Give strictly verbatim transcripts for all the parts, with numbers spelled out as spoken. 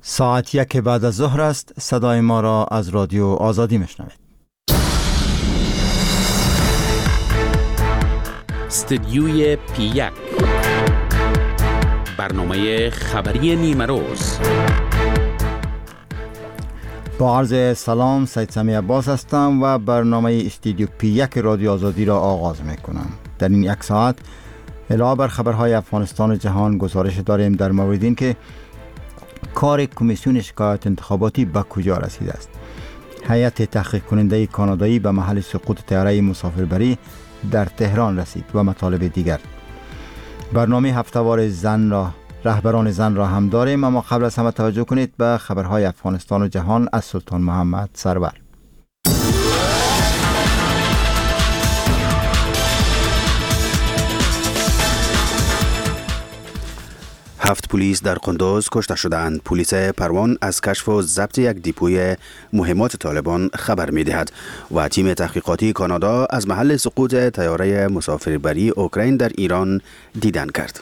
ساعت یک بعد از ظهر است. صدای ما را از رادیو آزادی میشنوید. استدیوی پی یک، برنامه خبری نیمه روز. با عرض سلام، سید سمی عباس هستم و برنامه استدیو پی یک رادیو آزادی را آغاز میکنم. در این یک ساعت علاوه بر خبرهای افغانستان و جهان گزارش داریم در مورد این که کار کمیسیون شکایات انتخاباتی به کجا رسیده است. هیئت تحقیق کننده کانادایی به محل سقوط طیاره مسافربری در تهران رسید و مطالب دیگر. برنامه هفته‌وار زن را رهبران زن را هم داریم، اما قبل از همه توجه کنید به خبرهای افغانستان و جهان از سلطان محمد سرور. هفت پلیس در قندوز کشته شدند. پلیس پروان از کشف و ضبط یک دیپوی مهمات طالبان خبر می‌دهد و تیم تحقیقاتی کانادا از محل سقوط طیاره مسافربری اوکراین در ایران دیدن کرد.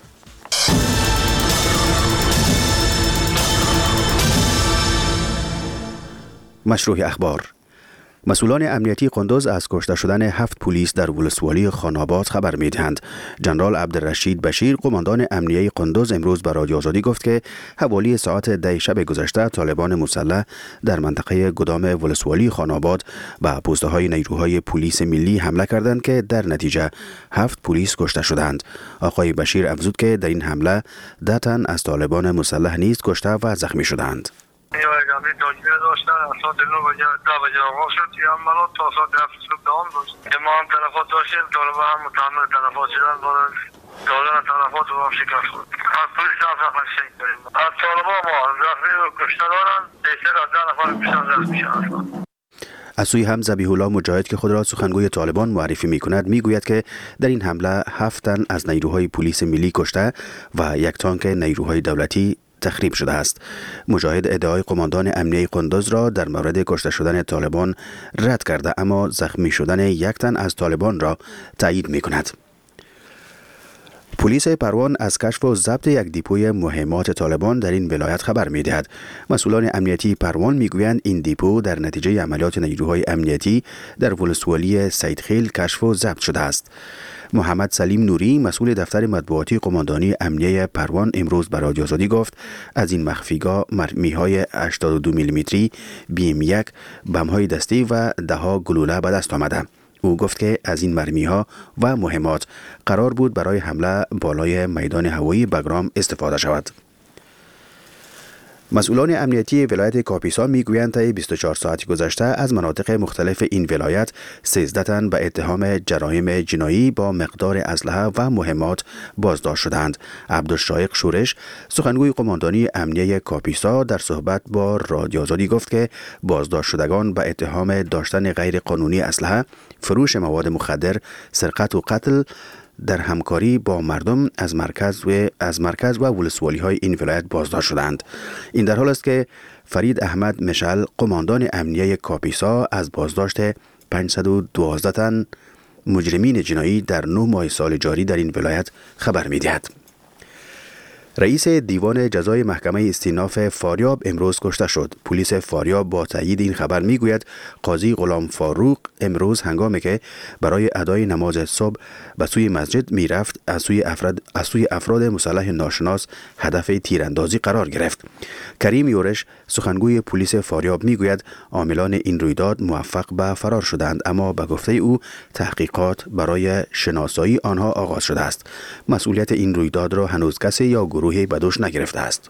مشروع اخبار. مسئولان امنیتی قندوز از کشته شدن هفت پلیس در ولسوالی خان‌آباد خبر می‌دهند. جنرال عبدالرشید بشیر، قماندان امنیتی قندوز، امروز به رادیو آزادی گفت که حوالی ساعت ده شب گذشته طالبان مسلح در منطقه گدام ولسوالی خان‌آباد به پوسته‌های نیروهای پلیس ملی حمله کردند که در نتیجه هفت پلیس کشته شدند. آقای بشیر افزود که در این حمله ده تن از طالبان مسلح نیز کشته و زخمی شدند. یه تاجیه داشتن از ساعت نو بجه ده بجه آغاز شد. یه عملات تا ساعت هفت صبح دوام داشت که ما هم تلفات داشتیم. طالبا هم متحمل تلفات شدن، بودن دادن تلفات رو هم شکست خود. از پولیس هفت نفر شهید داریم. از طالبا ما زخمی و کشته دارن، بیشتر از ده نفر کشتن زخمی شدن. از سوی هم ذبیح الله مجاهد که خود را سخنگوی طالبان معرفی می کند می گوید که در این حمله هفت تن از نیروهای پلیس ملی کشته و یک تانک نیروهای دولتی تخریب شده است. مجاهد ادعای قماندان امنیتی قندوز را در مورد کشته شدن طالبان رد کرده، اما زخمی شدن یک تن از طالبان را تایید می کند. پلیس پروان از کشف و ضبط یک دیپوی مهمات طالبان در این ولایت خبر می دهد. مسئولان امنیتی پروان می گویند این دیپو در نتیجه عملیات نیروهای امنیتی در ولسوالی سیدخیل کشف و ضبط شده است. محمد سلیم نوری، مسئول دفتر مطبوعاتی قماندانی امنیه پروان، امروز به رادیو آزادی گفت از این مخفیگاه مرمی‌های هشتاد و دو میلیمتری، بی ام یک، بم‌های دستی و ده‌ها گلوله به دست آمده. او گفت که از این مرمی‌ها و مهمات قرار بود برای حمله بالای میدان هوایی بگرام استفاده شود. مسئولان امنیتی ولایت کاپیسا میگویند طی بیست و چهار ساعت گذشته از مناطق مختلف این ولایت سیزده تن به اتهام جرایم جنایی با مقدار اسلحه و مهمات بازداشت شدند. عبدالشایق شورش، سخنگوی قماندانی امنیه کاپیسا، در صحبت با رادیو آزادی گفت که بازداشت شدگان به اتهام داشتن غیر قانونی اسلحه، فروش مواد مخدر، سرقت و قتل در همکاری با مردم از مرکز و از مرکز و ولسوالی های این ولایت بازداشت شدند. این در حال است که فرید احمد مشعل، قماندان امنیه کاپیسا، از بازداشت پانصد و دوازده تن مجرمین جنایی در نه ماه سال جاری در این ولایت خبر می‌دهد. رئیس دیوان جزای محکمه استیناف فاریاب امروز کشته شد. پلیس فاریاب با تایید این خبر میگوید قاضی غلام فاروق امروز هنگامی که برای ادای نماز صبح به سوی مسجد میرفت از سوی افراد از سوی افراد مسلح ناشناس هدف تیراندازی قرار گرفت. کریم یورش، سخنگوی پلیس فاریاب میگوید عاملان این رویداد موفق به فرار شدند، اما به گفته او تحقیقات برای شناسایی آنها آغاز شده است. مسئولیت این رویداد را هنوز کسی یا گروهی به دوش نگرفته است.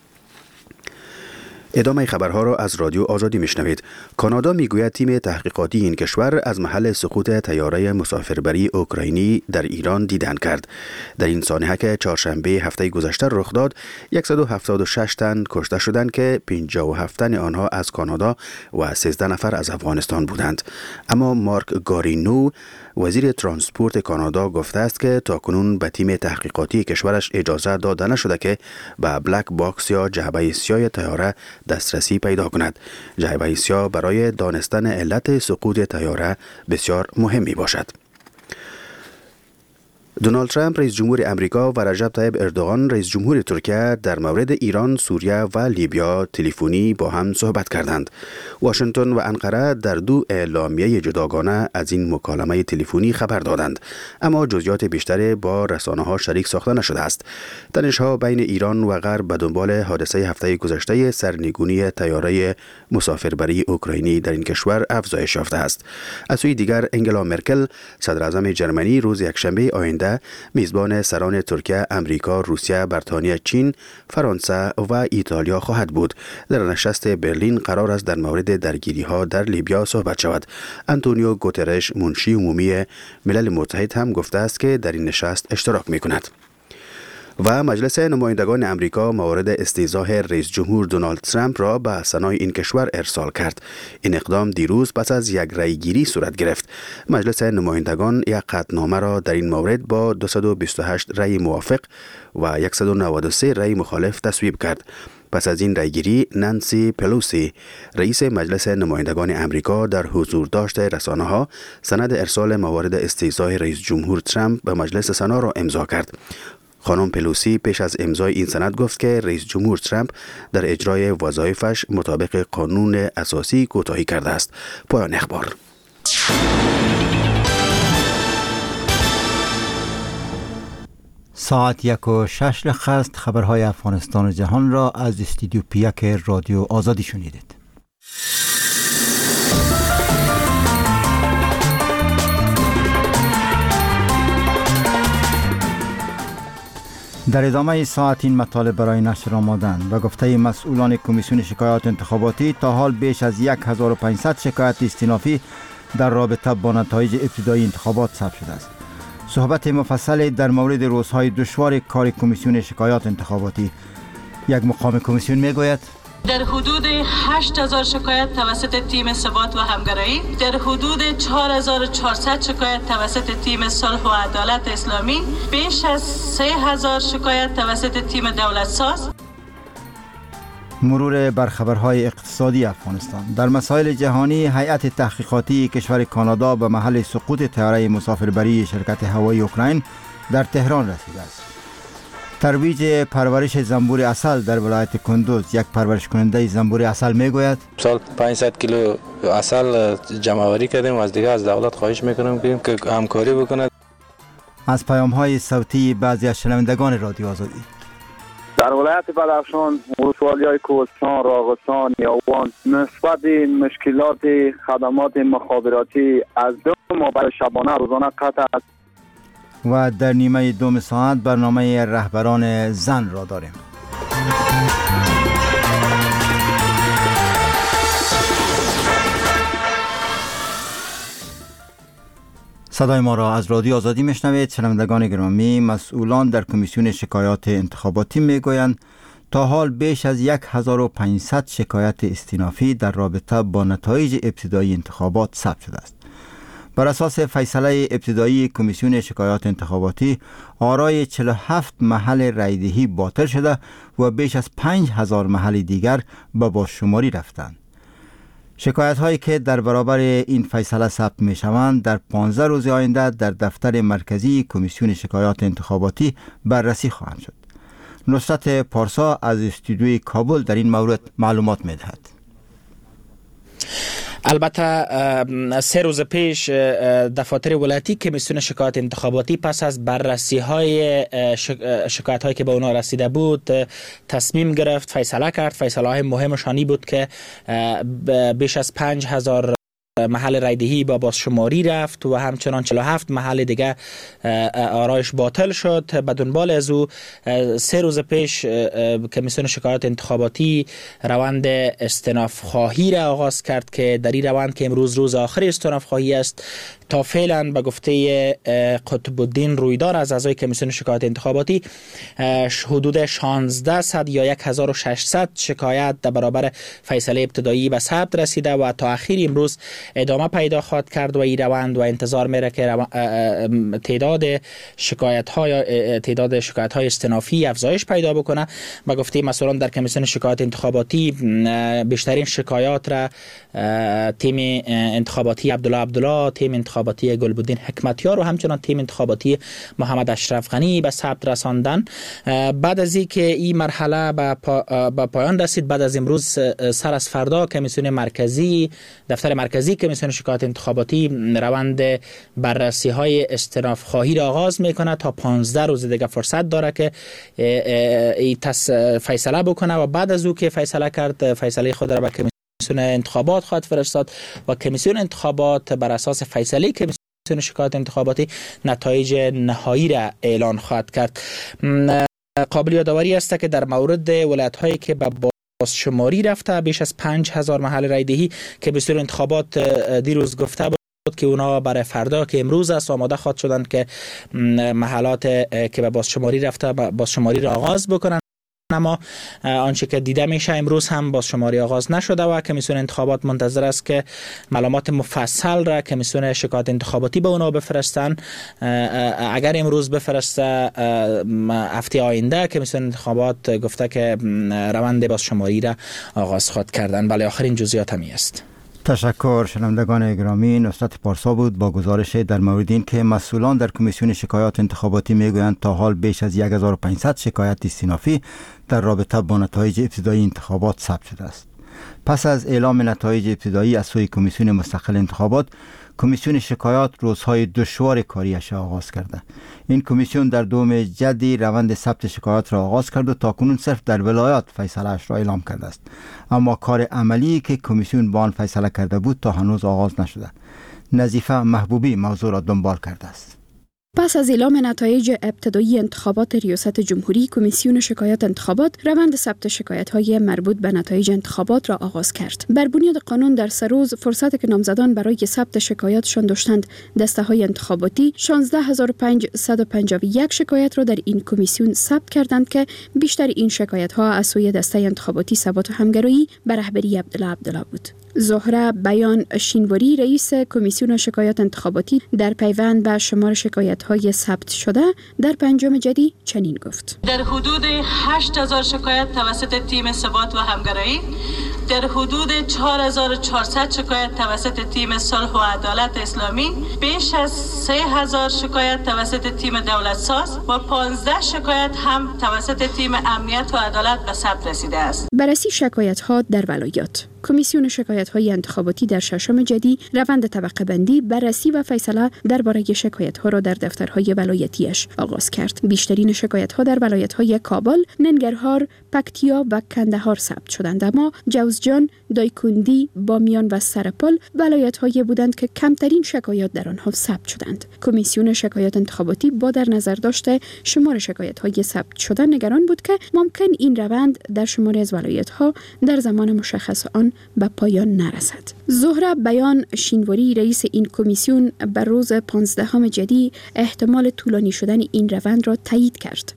ادامه خبرها را از رادیو آزادی میشنوید. کانادا میگوید تیم تحقیقاتی این کشور از محل سقوط طیاره مسافربری اوکراینی در ایران دیدن کرد. در این سانحه که چهارشنبه هفته گذشته رخ داد، صد و هفتاد و شش تن کشته شدند که پنجاه و هفت تن آنها از کانادا و سیزده نفر از افغانستان بودند. اما مارک گارینو، وزیر ترانسپورت کانادا، گفته است که تاکنون به تیم تحقیقاتی کشورش اجازه داده نشده که به بلک باکس یا جعبه سیاه طیاره دسترسی پیدا کند. جعبه سیاه برای دانستن علت سقوط طیاره بسیار مهم می باشد. دونالد ترامپ رئیس جمهور امریکا و رجب طیب اردوغان رئیس جمهور ترکیه در مورد ایران، سوریه و لیبیا تلفنی با هم صحبت کردند. واشنگتن و انقره در دو اعلامیه جداگانه از این مکالمه تلفنی خبر دادند، اما جزئیات بیشتری با رسانه‌ها شریک ساخته نشده است. تنش‌ها بین ایران و غرب به دنبال حادثه هفته گذشته سرنگونی طیاره مسافربری اوکراینی در این کشور افزایش یافته است. از سوی دیگر انگلا مرکل صدر اعظم جرمنی روز یکشنبه آینده میزبان سران ترکیه، امریکا، روسیه، بریتانیا، چین، فرانسه و ایتالیا خواهد بود. در نشست برلین قرار است در مورد درگیری‌ها در لیبیا صحبت شود. آنتونیو گوترش منشی عمومی ملل متحد هم گفته است که در این نشست اشتراک می‌کند. و مجلس نمایندگان امریکا موارد استیضاح رئیس جمهور دونالد ترامپ را به سنای این کشور ارسال کرد. این اقدام دیروز پس از یک رأیگیری صورت گرفت. مجلس نمایندگان یک قطعنامه را در این مورد با دویست و بیست و هشت رأی موافق و صد و نود و سه رأی مخالف تصویب کرد. پس از این رأیگیری نانسی پلوسی رئیس مجلس نمایندگان امریکا در حضور داشت رسانه‌ها سند ارسال موارد استیضاح رئیس جمهور ترامپ به مجلس سنا را امضا کرد. خانم پلوسی پیش از امضای این سند گفت که رئیس جمهور ترامپ در اجرای وظایفش مطابق قانون اساسی کوتاهی کرده است. پایان اخبار. ساعت یک و شش دقیقه است. خبرهای افغانستان و جهان را از استودیو پیک رادیو آزادی شنیدید. در ادامه ساعت این مطالب برای نشر آمادند. و گفته مسئولان کمیسیون شکایات انتخاباتی تا حال بیش از هزار و پانصد شکایت استینافی در رابطه با نتایج ابتدایی انتخابات ثبت شده است. صحبت مفصل در مورد روزهای دشوار کار کمیسیون شکایات انتخاباتی. یک مقام کمیسیون میگوید در حدود هشت هزار شکایت توسط تیم ثبات و همگرایی، در حدود چهار هزار و چهارصد شکایت توسط تیم صلح و عدالت اسلامی، بیش از سه هزار شکایت توسط تیم دولت ساز. مرور بر خبرهای اقتصادی افغانستان. در مسائل جهانی، هیئت تحقیقاتی کشور کانادا به محل سقوط طیاره مسافربری شرکت هوایی اوکراین در تهران رسیده است. ترویج پرورش زنبور عسل در ولایت کندوز. یک پرورش کننده زنبور عسل میگوید سال پانصد کیلو عسل جمع آوری کردیم و از دیگه از دولت خواهش میکنم که همکاری بکنه. از پیام های صوتی بعضی از شنوندگان رادیو آزادی. در ولایت بدخشان، ولسوالی‌های کوهستان، راغستان، یاوان نسبت مشکلات خدمات مخابراتی از دو ماه برای شبانه روزانه قطع است. و در نیمه دوم ساعت برنامه رهبران زن را داریم. صدای ما را از رادیو آزادی میشنوید. شنوندگان گرامی، مسئولان در کمیسیون شکایات انتخاباتی میگویند تا حال بیش از هزار و پانصد شکایت استینافی در رابطه با نتایج ابتدایی انتخابات ثبت شده است. بر اساس فیصله ابتدایی کمیسیون شکایات انتخاباتی، آرای چهل و هفت محل رایدهی باطل شده و بیش از پنج هزار محل دیگر به بازشماری رفتند. شکایت هایی که در برابر این فیصله ثبت می شوند در پانزده روز آینده در دفتر مرکزی کمیسیون شکایات انتخاباتی بررسی خواهند شد. نصرت پارسا از استودیوی کابل در این مورد معلومات می دهد. البته سه روز پیش دفاتر ولایتی کمیسیون شکایات انتخاباتی پس از بررسی های شکایت هایی که به اونا رسیده بود تصمیم گرفت، فیصله کرد. فیصله های مهمشانی بود که بیش از پنج هزار محل رایدهی با بازشماری رفت و همچنان چهل و هفت محل دیگه آرایش باطل شد. به دنبال از او سه روز پیش کمیسیون شکایات انتخاباتی روند استئناف خواهی را آغاز کرد که در این روند که امروز روز آخر استئناف خواهی است، تا فعلا به گفته قطب الدین رویدار از اعضای کمیسیون شکایات انتخاباتی حدود شانزده صد یا هزار و ششصد شکایت در برابر فیصله ابتدایی به ثبت رسیده و تا اخیر امروز ادامه پیدا خواهد کرد و این روند و انتظار میره که تعداد شکایت های تعداد شکایت های استئنافی افزایش پیدا بکنه. به گفته مسئولان در کمیسیون شکایات انتخاباتی، بیشترین شکایات را تیم انتخاباتی عبدالله عبدالله، تیم انتخاباتی انتخاباتی گلبدین حکمتیار و همچنان تیم انتخاباتی محمد اشرف غنی به ثبت رساندن. بعد از اینکه این مرحله به پا با پایان رسید، بعد از امروز سر از فردا کمیسیون مرکزی دفتر مرکزی کمیسیون شکایات انتخاباتی روند بررسی های استئناف خواهی را آغاز میکنه. تا پانزده روز دیگه فرصت داره که این فیصله بکنه و بعد از او که فیصله کرد فیصله خود را به کمیسیون انتخابات خواهد فرستاد و کمیسیون انتخابات بر اساس فیصله کمیسیون شکایات انتخاباتی نتایج نهایی را اعلان خواهد کرد. قابل یادآوری است که در مورد ولایت‌هایی که به بازشماری رفته بیش از پنج هزار محل رای دهی که کمیسیون انتخابات دیروز گفته بود که اونا برای فردا که امروز است آماده خواهد شدن که محلات که به بازشماری رفته بازشماری را آغاز بکنن. اما آنچه که دیده میشه امروز هم بازشماری آغاز نشده و کمیسیون انتخابات منتظر است که معلومات مفصل را کمیسیون شکایات انتخاباتی به اونا بفرستن. اگر امروز بفرسته هفته آینده کمیسیون انتخابات گفته که روند بازشماری را آغاز خواهد کردن. بله آخرین جزئیات همی است. تشکر. شنوندگان گرامی، نصرت پارسا بود با گزارش در مورد این که مسئولان در کمیسیون شکایات انتخاباتی میگویند تا حال بیش از یک هزار و پانصد شکایت استینافی در رابطه با نتایج ابتدایی انتخابات ثبت شده است. پس از اعلام نتایج ابتدایی از سوی کمیسیون مستقل انتخابات، کمیسیون شکایات روزهای دشوار کاریش آغاز کرده. این کمیسیون در دوم جدی روند ثبت شکایات را آغاز کرد و تاکنون صرف در ولایات فیصله اش را اعلام کرده است، اما کار عملی که کمیسیون با آن فیصله کرده بود تا هنوز آغاز نشده. نظیفه محبوبی موضوع را دنبال کرده است. پس از اعلام نتایج ابتدایی انتخابات ریاست جمهوری، کمیسیون شکایات انتخابات روند ثبت شکایت‌های مربوط به نتایج انتخابات را آغاز کرد. بر بنیاد قانون در سه روز فرصت که نامزدان برای ثبت شکایاتشان داشتند، دسته‌های انتخاباتی شانزده هزار و پانصد و پنجاه و یک شکایت را در این کمیسیون ثبت کردند که بیشتر این شکایت‌ها از سوی دسته انتخاباتی ثبات و همگرایی به رهبری عبدالله عبدالله بود. زهره بیان شینواری رئیس کمیسیون شکایات انتخاباتی در پیوند به شمار شکایت‌های ثبت شده در پنجم جدی چنین گفت: در حدود هشت هزار شکایت توسط تیم ثبات و همگرایی، در حدود چهار هزار و چهارصد شکایت توسط تیم صلح و عدالت اسلامی، بیش از سه هزار شکایت توسط تیم دولت ساز و پانزده شکایت هم توسط تیم امنیت و عدالت به ثبت رسیده است. بررسی شکایت‌ها در ولایات. کمیسیون شکایت‌های انتخاباتی در ششم جدی روند طبقه بندی، بررسی و فیصله درباره شکایت‌ها را در دفترهای ولایتیش آغاز کرد. بیشترین شکایت‌ها در ولایت‌های کابل، ننگرهار، پکتیا و کندهار ثبت شدند، اما جوزجان، دایکندی، بامیان و سرپل ولایت‌هایی بودند که کمترین شکایات در آنها ثبت شدند. کمیسیون شکایات انتخاباتی با در نظر داشته شمار شکایت‌های ثبت شده نگران بود که ممکن این روند در شماری از ولایت‌ها در زمان مشخص آن به پایان نرسد. زهره بیان شینواری رئیس این کمیسیون بر روز پانزدهم جدی احتمال طولانی شدن این روند را تایید کرد.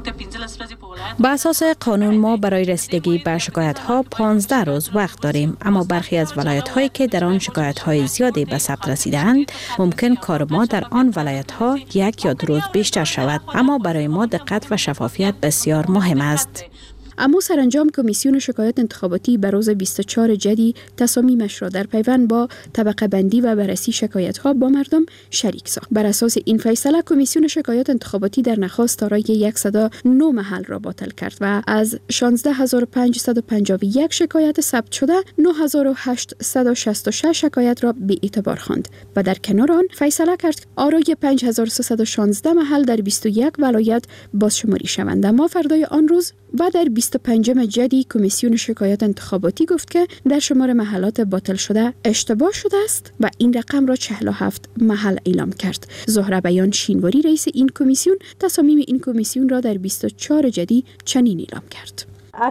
با اساس قانون ما برای رسیدگی به شکایت‌ها پانزده روز وقت داریم، اما برخی از ولایت‌هایی که در آن شکایت‌های زیادی به ثبت رسیدند ممکن کار ما در آن ولایت‌ها یک یا دو روز بیشتر شود، اما برای ما دقت و شفافیت بسیار مهم است. اما سرانجام کمیسیون شکایات انتخاباتی بر روز بیست و چهارم جدی تصامیمش را در پیوند با طبقه بندی و بررسی شکایت ها با مردم شریک ساخت. بر اساس این فیصله کمیسیون شکایات انتخاباتی در نخست دارای صد و نه محل را باطل کرد و از شانزده هزار و پانصد و پنجاه و یک شکایت ثبت شده نه هزار و هشتصد و شصت و شش شکایت را بی اعتبار خواند و در کنار آن فیصله کرد آرای پنج هزار و سیصد و شانزده محل در بیست و یک ولایت بازشماری شوند. اما فردای آن روز و در بیست و پنجم جدی کمیسیون شکایات انتخاباتی گفت که در شمار محلات باطل شده اشتباه شده است و این رقم را چهل و هفت محل اعلام کرد. زهره بیان شینواری رئیس این کمیسیون تصامیم این کمیسیون را در بیست و چهارم جدی چنین اعلام کرد: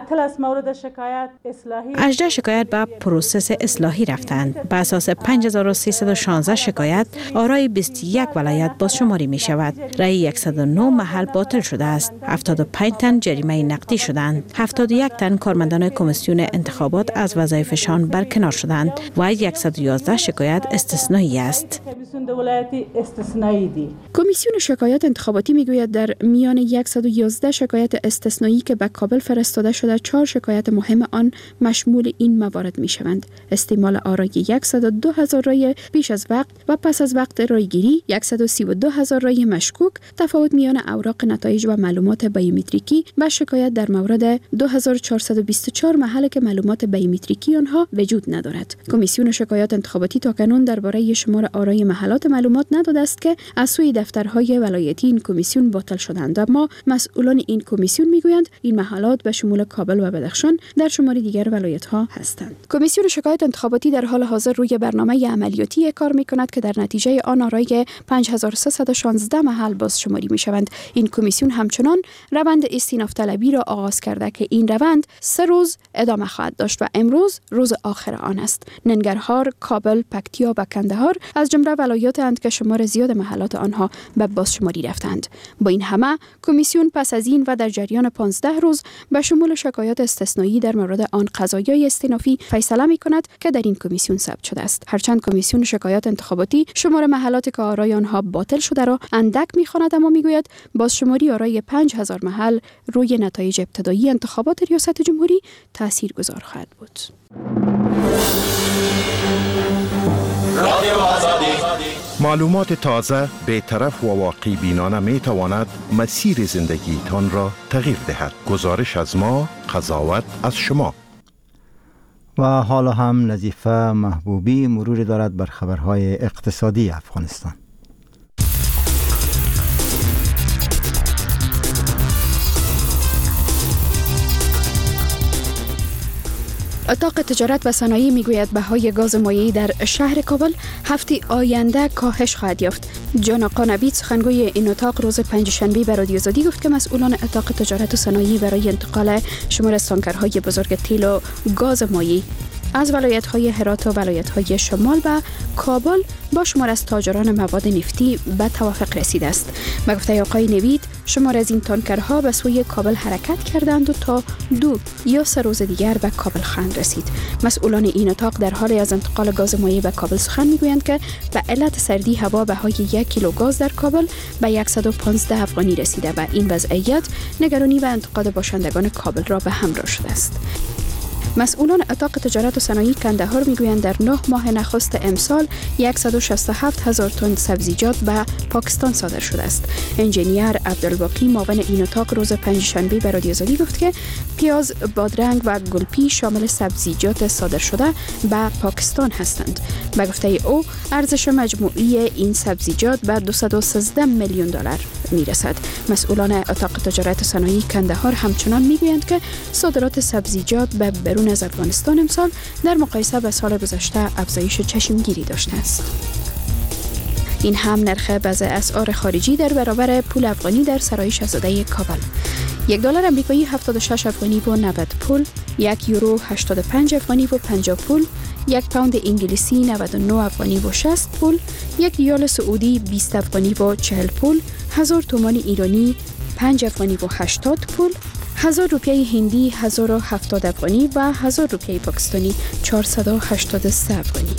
هجده شکایت به پروسس اصلاحی رفتند. به اساس پنج هزار و سیصد و شانزده شکایت آرای بیست و یک ولایت بازشماری می شود. رای صد و نه محل باطل شده است. هفتاد و پنج تن جریمه نقدی شدند. هفتاد و یک تن کارمندان کمیسیون انتخابات از وظایفشان برکنار شدند و صد و یازده شکایت استثنایی است. کمیسیون در ولایت استثنایی دی. کمیسیون شکایات انتخاباتی میگوید در میان صد و یازده شکایت استثنایی که به کابل فرستاده شده، چهار شکایت مهم آن مشمول این موارد میشوند: استعمال آرای صد و دو هزار رای پیش از وقت و پس از وقت رایگیری، صد و سی و دو هزار رای مشکوک، تفاوت میان اوراق نتایج و معلومات بیومتریکی و شکایت در مورد دو هزار و چهارصد و بیست و چهار محل که معلومات بیومتریکی آنها وجود ندارد. کمیسیون شکایات انتخاباتی تاکنون درباره شمار آرای محلات معلومات نداده است که از سوی دفترهای ولایتی این کمیسیون باطل شدند، اما مسئولان این کمیسیون میگویند این محلات به شمول کابل و بدخشان در شمار دیگر ولایت‌ها هستند. کمیسیون شکایات انتخاباتی در حال حاضر روی برنامه عملیاتی کار می‌کند که در نتیجه آن آرای پنج هزار و سیصد و شانزده محل بازشماری می‌شوند. این کمیسیون همچنان روند استیناف طلبی را آغاز کرده که این روند سه روز ادامه خواهد داشت و امروز روز آخر آن است. ننگرهار، کابل، پکتیا و کندهار از جمله ولایات اند که شمار زیاد محلات آنها به بازشماری رفتند. با این همه کمیسیون پس از این و در جریان پانزده روز به شمول شکایات استثنایی در مورد آن قضایای استینافی فیصله می‌کند که در این کمیسیون ثبت شده است. هرچند کمیسیون شکایات انتخاباتی شمار محلات که آرای آنها باطل شده را اندک می‌خواند، اما میگوید بازشماری آرای پنج هزار محل روی نتایج ابتدایی انتخابات ریاست جمهوری تاثیرگذار خواهد بود. معلومات تازه، بی‌طرف و واقعی بینانه می تواند مسیر زندگیتان را تغییر دهد. گزارش از ما، قضاوت از شما. و حالا هم نظیفه محبوبی مرور دارد بر خبرهای اقتصادی افغانستان. اتاق تجارت و صنایع میگوید بهای گاز مایعی در شهر کابل هفته آینده کاهش خواهد یافت. جان آقا نوید سخنگوی این اتاق روز پنجشنبه به رادیو آزادی گفت که مسئولان اتاق تجارت و صنایع برای انتقال شمار از تانکرهای بزرگ تیل و گاز مایعی از ولایت‌های هرات و ولایت‌های شمال و کابل با شمار از تاجران مواد نفتی به توافق رسیده است. به گفته آقای نوید، شمار از این تانکرها به سوی کابل حرکت کردند و تا دو یا سه روز دیگر به کابل خواهند رسید. مسئولان این اتاق در حال از انتقال گاز مایع به کابل سخن میگویند که به علت سردی هوا بهای یک کیلو گاز در کابل به صد و پانزده افغانی رسیده و این وضعیت نگرانی و انتقاد باشندگان کابل را به همراه شده است. مسئولان اتاق تجارت و صنایع کندهار میگویند در نه ماه نخست امسال صد و شصت و هفت هزار تن سبزیجات به پاکستان صادر شده است. انجینیر عبدالباقی معاون این اتاق روز پنجشنبه به رادیو آزادی گفت که پیاز، بادرنگ و گلپی شامل سبزیجات صادر شده به پاکستان هستند. به گفته او ارزش مجموعی این سبزیجات به دویست و سیزده میلیون دلار میرسد. مسئولان اتاق تجارت و صنایع کندهار همچنان میگویند که صادرات سبزیجات به برون از افغانستان امسال در مقایسه با سال گذشته افزایش چشمگیری داشته است. این هم نرخ بعض اسعار خارجی در برابر پول افغانی در سرای شاهزاده کابل. یک دلار امریکایی هفتاد و شش افغانی و نود پول، یک یورو هشتاد و پنج افغانی و پنجاه پول، یک پوند انگلیسی نود و نه افغانی و شصت پول، یک ریال سعودی بیست افغانی و چهل پول، هزار تومان ایرانی پنج افغانی و هشتاد پول، هزار روپیه هندی هزار و هفتاد افغانی و هزار روپیه پاکستانی چهارصد و هشتاد و سه افغانی.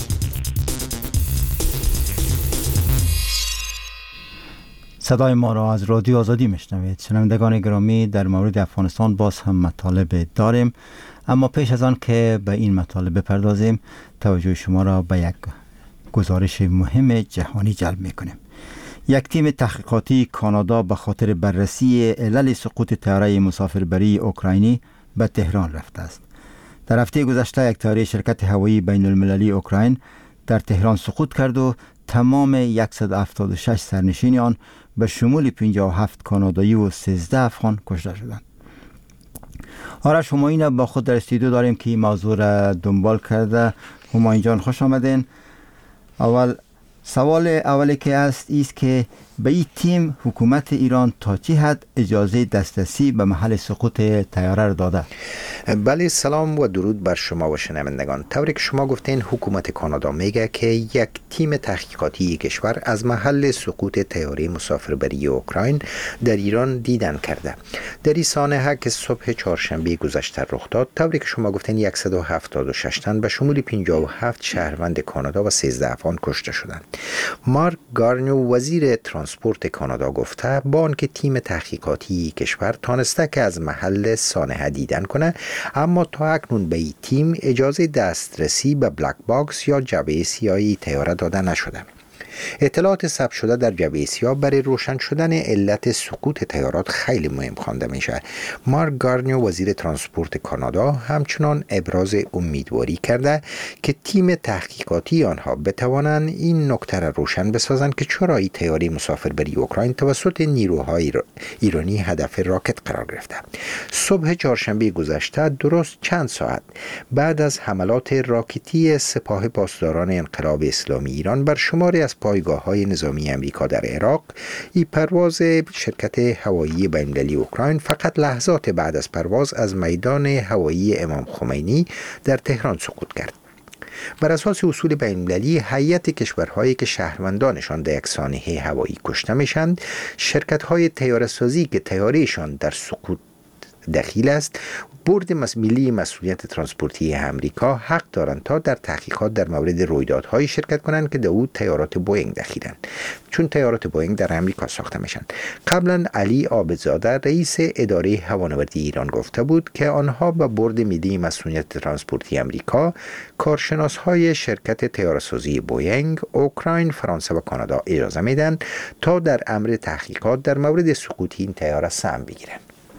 صدای ما را از رادیو آزادی میشنوید. شنوندگان گرامی، در مورد افغانستان باز هم مطالب داریم، اما پیش از آن که به این مطالب بپردازیم توجه شما را به یک گزارش مهم جهانی جلب میکنیم. یک تیم تحقیقاتی کانادا به خاطر بررسی علل سقوط طیاره مسافربری اوکراینی به تهران رفته است. در هفته گذشته یک طیاره شرکت هوایی بین المللی اوکراین در تهران سقوط کرد و تمام صد و هفتاد و شش سرنشین آن به شمول پنجاه و هفت کانادایی و سیزده افغان کشته شدند. آرش همایون با خود در استودیو داریم که این موضوع را دنبال کرده. همایون جان خوش آمدین. اول سوال اولی که است ایست که به این تیم حکومت ایران تا چه حد اجازه دسترسی به محل سقوط طیاره را داده؟ بله، سلام و درود بر شما و شنوندگان. طوری که شما گفتین حکومت کانادا میگه که یک تیم تحقیقاتی کشور از محل سقوط طیاره مسافربری اوکراین در ایران دیدن کرده. در این سانحه که صبح چهارشنبه گذشته رخ داد، طوری که شما گفتین صد و هفتاد و شش تن به شمول پنجاه و هفت شهروند کانادا و سیزده افغان کشته شدند. مارک گارنیو وزیر ترانسپورت کانادا گفته با آنکه تیم تحقیقاتی کشور تانسته که از محل سانحه دیدن کنه، اما تا اکنون به این تیم اجازه دسترسی به بلک باکس یا جعبه سیاهی طیاره داده نشده. اطلاعات ثبت شده در جعبه سیاه برای روشن شدن علت سقوط طیارات خیلی مهم خوانده میشه. مارک گارنیو وزیر ترانسپورت کانادا همچنان ابراز امیدواری کرده که تیم تحقیقاتی آنها بتوانند این نکته را روشن بسازند که چرا این طیاره مسافربری اوکراین توسط نیروهای ایرانی هدف راکت قرار گرفته. صبح چهارشنبه گذشته درست چند ساعت بعد از حملات راکتی سپاه پاسداران انقلاب اسلامی ایران بر شماری از پایگاه‌های نظامی امریکا در عراق، این پرواز شرکت هوایی بین‌المللی اوکراین فقط لحظات بعد از پرواز از میدان هوایی امام خمینی در تهران سقوط کرد. بر اساس اصول بین‌المللی، هیئت کشورهایی که شهروندانشان در یک سانحه هوایی کشته میشند، شرکت‌های طیاره‌سازی که طیاره‌شان در سقوط دخیل است، بورد ملی مسئولیت ترانسپورتی امریکا حق دارند تا در تحقیقات در مورد رویدادهای شرکت کنند که در او طیارات بوئینگ دخیلند، چون طیارات بوئینگ در امریکا ساخته میشن. قبلا علی عابدزاده رئیس اداره هوانوردی ایران گفته بود که آنها به بورد ملی مسئولیت ترانسپورتی امریکا، کارشناسهای شرکت طیاره‌سازی بوئینگ، اوکراین، فرانسه و کانادا اجازه میدن تا در امر تحقیقات در مورد سقوط این طیاره سهم بگیرند.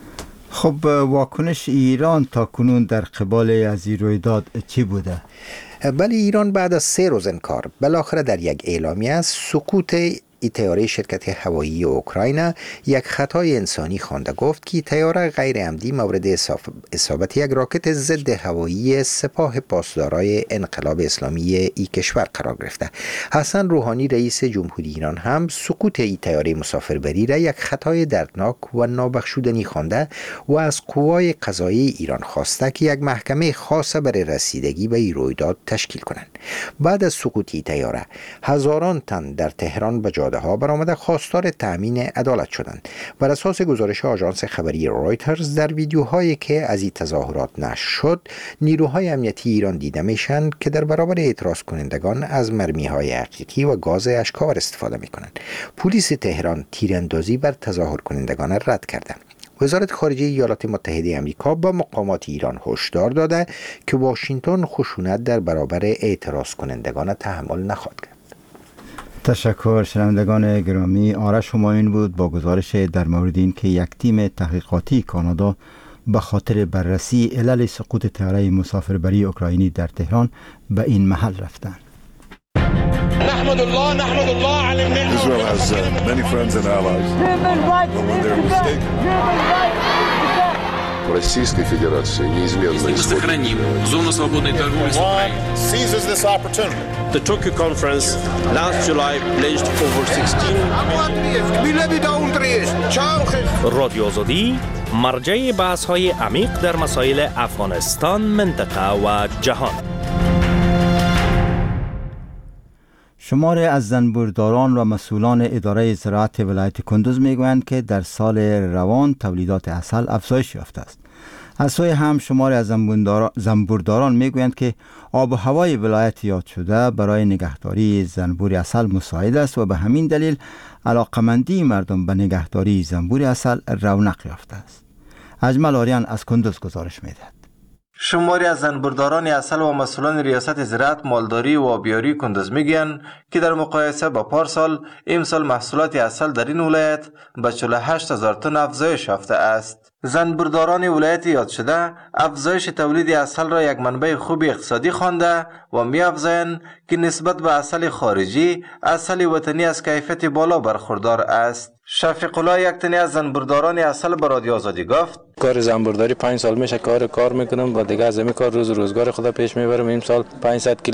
خب واکنش ایران تا کنون در قبال از این رویداد چی بوده؟ بله، ایران بعد از سه روز انکار بالاخره در یک اعلامیه از سقوط این طیاره شرکت هوایی اوکراین یک خطای انسانی خوانده. گفت که طیاره غیر عمدی مورد اصابت یک راکت ضد هوایی سپاه پاسدارای انقلاب اسلامی ای کشور قرار گرفته. حسن روحانی رئیس جمهوری ایران هم سقوط این طیاره مسافربری را یک خطای دردناک و نابخشودنی خوانده و از قوای قضایی ایران خواسته که یک محکمه خاص برای رسیدگی به این رویداد تشکیل کنند. بعد از سقوط این طیاره، هزاران تن در تهران به جاده ها برآمده خواستار تامین عدالت شدند. بر اساس گزارش آژانس خبری رویترز، در ویدیوهایی که از این تظاهرات نشر شد، نیروهای امنیتی ایران دیده میشن که در برابر اعتراض کنندگان از مرمی‌های حقیقی و گاز اشک‌آور استفاده میکنند. پلیس تهران تیراندازی بر تظاهر کنندگان رد کرده. وزارت خارجه ایالات متحده آمریکا با مقامات ایران هشدار داده که واشنگتن خشونت در برابر اعتراض کنندگان تحمل نخواهد کرد. تشکر. شنوندگان گرامی، آرش همایون بود با گزارش در مورد این که یک تیم تحقیقاتی کانادا به خاطر بررسی علل سقوط طیاره مسافربری اوکراینی در تهران به این محل رفتند. نحمد الله نحمد الله على النعمة. Israel has uh, many friends and allies. But when they're mistaken. Российской Федерации неизменно сохраним зону свободной торговли с Украиной. Seizes this opportunity. The Tokyo conference last July pledged over sixteen رادیو آزادی مرجع بحث‌های عمیق در مسائل افغانستان، منطقه و جهان. شماری از زنبورداران و مسئولان اداره زراعت ولایت کندوز میگویند که در سال روان تولیدات عسل افزایش یافته است. از سوی هم شماری از زنبورداران میگویند که آب و هوای ولایت یاد شده برای نگهداری زنبور عسل مساعد است و به همین دلیل علاقمندی مردم به نگهداری زنبور عسل رونق یافته است. اجمل آریان از کندوز گزارش میدهد. شماری از زنبورداران عسل و مسئولان ریاست زراعت، مالداری و آبیاری کندوز میگن که در مقایسه با پارسال امسال محصولات عسل در این ولایت به چهل و هشت هزار تن افزایش یافته است. زنبورداران ولایت یاد شده افزایش تولید عسل را یک منبع خوب اقتصادی خوانده و می افزایند که نسبت به عسل خارجی، عسل وطنی از کیفیت بالا برخوردار است. شفیق الله، یک تنی از زنبورداران عسل، به رادیو آزادی گفت: کار زنبورداری پنج سال میشه کار کار میکنم و دیگه از همین کار روز روزگار خدا پیش میبرم. این سال پانصد کیلو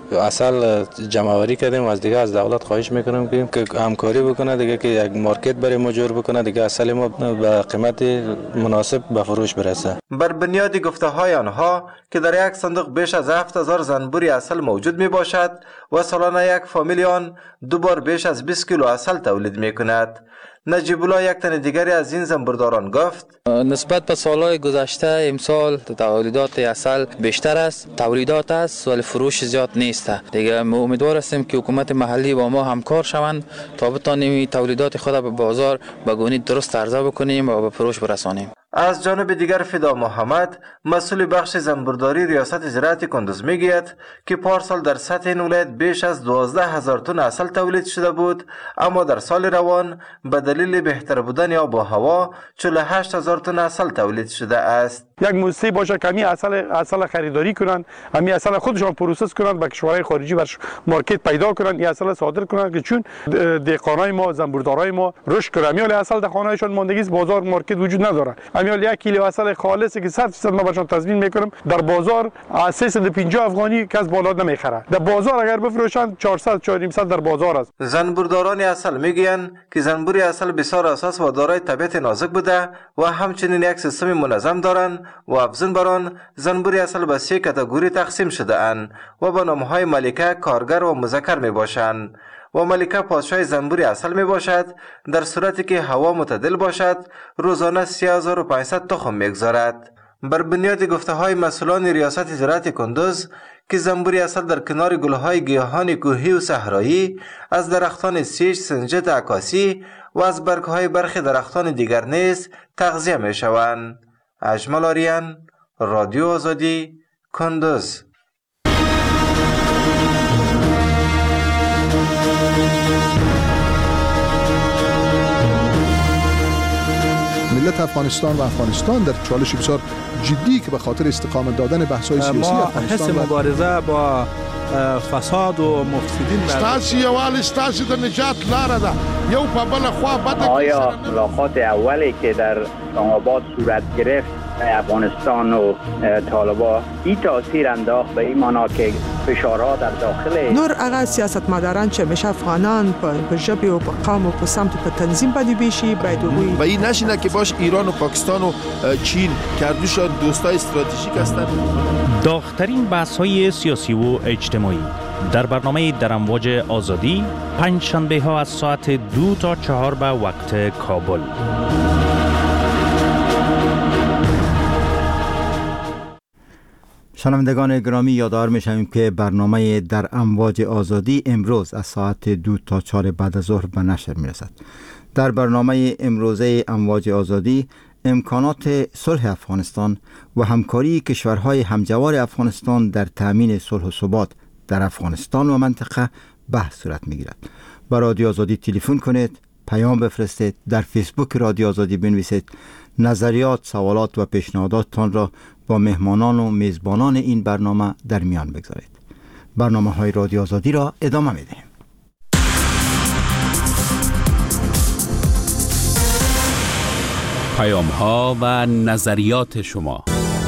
اصل جمع‌آوری کردیم و از دیگه از دولت خواهش میکنیم که همکاری بکنه دیگه، که یک مارکت برای ما جور بکنه دیگه، اصل ما به قیمت مناسب به فروش برسه. بر بنیاد گفته های آنها که در یک صندوق بیش از هفت هزار زنبوری عسل موجود می باشد و سالانه یک فامیل آن دو بار بیش از بیست کیلو عسل تولید می کند. نجیب الله یک تن دیگری از این زنبورداران گفت نسبت به سالهای گذشته امسال تولیدات عسل بیشتر است، تولیدات است ولی فروش زیاد نیست دیگه. ما امیدوار هستیم که حکومت محلی با ما همکار شوند تا بتانیم تولیدات خود به بازار به گونه درست عرضه بکنیم و به فروش برسانیم. از جانب دیگر فدا محمد مسئول بخش زنبورداری ریاست زراعت کندوز میگوید که پارسال در سطح این ولایت بیش از دوازده هزار تن عسل تولید شده بود، اما در سال روان به دلیل بهتر بودن آب و هوا چهل و هشت هزار تن عسل تولید شده است. یک موسسه باشه که همین عسل عسل خریداری کنن، همین عسل خودشان پروسس کنن، به کشورهای خارجی برش مارکت پیدا کنن، این عسل صادر کنن که چون دهقانای ما زنبوردارای ما رشد کنن، همین عسل در خانه‌شان ماندگی است، بازار مارکت وجود نداره. همین یک کیلو عسل خالصی که صد درصد ما برشان تضمین میکنم در بازار سیصد و پنجاه افغانی کس بالا نمیخره، در بازار اگر بفروشن چهارصد چهارصد در بازار است. زنبورداران عسل میگویند که زنبوری عسل بسیار اساس و دارای طبیعت نازک بوده و همچنین یک سیستم منظم دارند و افزون بر آن زنبوری عسل به سه کاتگوری تقسیم شده اند و به نامهای ملکه، کارگر و مذکر می باشند. و ملکه پادشاه زنبوری عسل می باشد در صورتی که هوا معتدل باشد، روزانه سه هزار و پانصد تخم میگذارد. بر بنیاد گفته های مسئولان ریاست زراعت کندوز که زنبوری عسل در کنار گلهای گیاهان کوهی و صحرایی، از درختان سیج، سنجت، عکاسی و از برگهای برخی درختان دیگر نیز تغذیه می شوند. اجمل آریان، رادیو آزادی، کندوز. ملت افغانستان و افغانستان در چالش بسیار جدی که به خاطر استقامت دادن بحث‌های سیاسی افغانستان ما حس مبارزه با فساد و مفسدین ستاسي یوال ستاسي د نجات لاره ده یو په بل خوا بد. آیا ملاقات اولی که در اسلام آباد صورت گرفت افغانستان و طالبان این تاثیر انداخت به این معنا که فشارها در داخل نور هغه سیاستمداران چې میشه افغانان په ژبه او په قوم او په سمت په تنظیم باندې بشي باید وي و این نشینه که باش ایران و پاکستان و چین کردوشان دوستای استراتژیک هستند. داغ‌ترین بحث‌های سیاسی و اجتماعی در برنامه در امواج آزادی پنج شنبه ها از ساعت دو تا چهار به وقت کابل. شنوندگان گرامی، یادآور می‌شویم که برنامه در امواج آزادی امروز از ساعت دو تا چهار بعد از ظهر به نشر می‌رسد. در برنامه امروزه امواج آزادی امکانات صلح افغانستان و همکاری کشورهای همجوار افغانستان در تأمین صلح و ثبات در افغانستان و منطقه بحث صورت می‌گیرد. با رادیو آزادی تلفن کنید، پیام بفرستید، در فیسبوک رادیو آزادی بنویسید، نظریات، سوالات و پیشنهاداتتان را با مهمانان و میزبانان این برنامه در میان بگذارید. برنامه‌های رادیو آزادی را ادامه می‌دهیم. پیام‌ها و نظریات شما.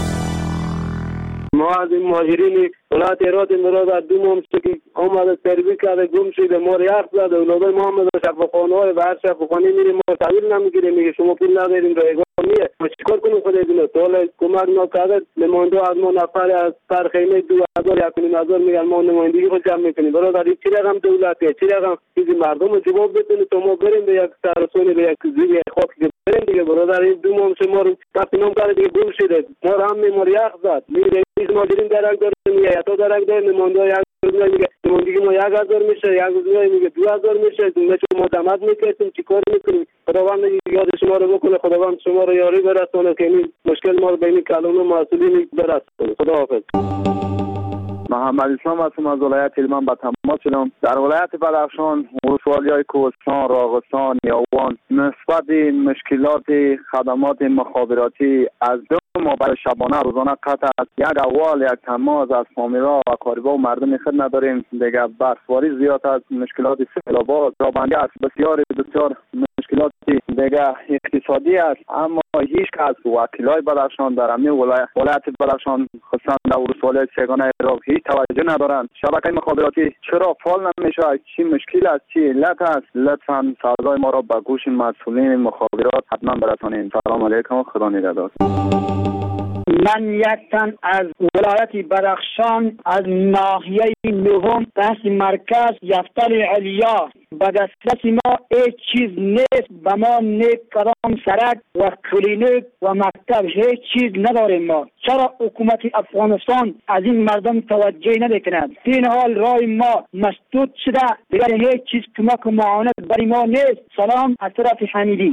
ما از این مهاجرین ولایت هرات مراد از دو ماه که آمده تربیت کرده گم شده، ما رو یخ زده، اولادای ما هم در شفاخانه‌های و هر شفاخانه میریم ما تحویل نمیگیریم، میگه شما پول نداریم رایگان میه، ما چیکار کنیم خدا بدونه. تا حالا کمک نکرده، نماینده از ما نفر از سرخیمه دو هزار یک و نیم هزار میگن ما نمایندگی خود جمع میکنیم. برادر این چی رقم دولتیه، چی رقم چیزی مردم رو جواب بتونه تا ما بریم به یک سرسونی به یک زیر خاک بریم دیگه. برادر این دو ماه ما رو تفینام کرده دیگه گم شده، ما رو هم ما رو یخ زد، میره این ماجرین درک داره میگه یا تو درک داره، نماینده یک میگه نمایندگی ما یک هزار میشه، یک روزی میگه دو هزار میشه، ما دمت میکردیم چیکار میکنیم. خداوند یاد شما رو بکنه، خداوند شما رو یاری برسونه که این مشکل ما رو بین کلون مسئولین برسونه. خداحافظ. محمد اسلام هستم از ولایت هلمند به تماس شدم. در ولایت بدخشان ولسوالی‌های کوهستان، راغستان، یاوان نسبت مشکلات خدمات مخابراتی از دو ما برای شبانه روزانه قطع است. یک اول یک تماس از فامیلا و قاربا و مردم خود نداریم. دیگه برفباری زیاد است، مشکلات سیلابات، رابندی است، بسیار بسیار مشکلات دیگه اقتصادی است، اما هیچ کس وکیلای بدخشان در همین ولایت بدخشان خصوصا در ولایت سیگانه را هیچ توجه ندارند. شبکه مخابراتی چرا فعال نمیشه؟ چی مشکل است؟ چی علت است؟ لطفا صدای ما را به گوش مسئولین مخابرات حتما برسانید. سلام علیکم، خدا نگهدار. من یک تن از ولایت بدخشان از ناحیه نهم دست مرکز یفتر علیا به دسترس ما هیچ چیز نیست. به ما نیک کدام سرک و کلینیک و مکتب هیچ چیز نداریم. ما چرا حکومت افغانستان از این مردم توجه نمیکند؟ این حال رای ما مسدود شده، دیگر هیچ چیز کمک و معاونت برای ما نیست. سلام از طرف حمیدی.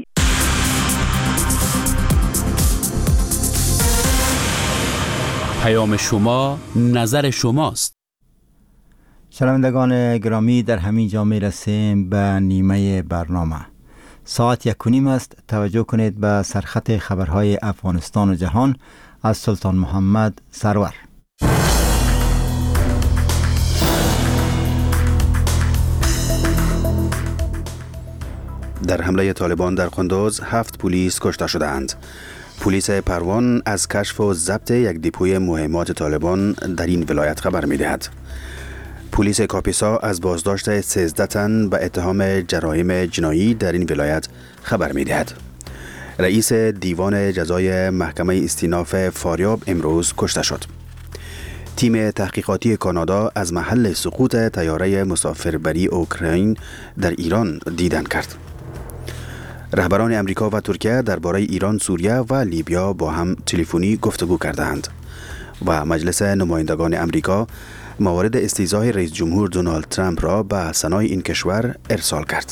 پیام شما نظر شماست. شنوندگان گرامی، در همین جا می رسیم به نیمه برنامه. ساعت یک و نیم است. توجه کنید به سرخط خبرهای افغانستان و جهان از سلطان محمد سرور. در حمله طالبان در قندوز هفت پلیس کشته شدند. پلیس پروان از کشف و ضبط یک دیپوی مهمات طالبان در این ولایت خبر می دهد. پلیس کاپیسا از بازداشت سیزده تن به اتهام جرایم جنایی در این ولایت خبر می دهد. رئیس دیوان جزای محکمه استیناف فاریاب امروز کشته شد. تیم تحقیقاتی کانادا از محل سقوط طیاره مسافربری اوکراین در ایران دیدن کرد. رهبران امریکا و ترکیه درباره ایران، سوریه و لیبیا با هم تلفنی گفتگو کردند و مجلس نمایندگان امریکا موارد استیضاح رئیس جمهور دونالد ترامپ را به سنای این کشور ارسال کرد.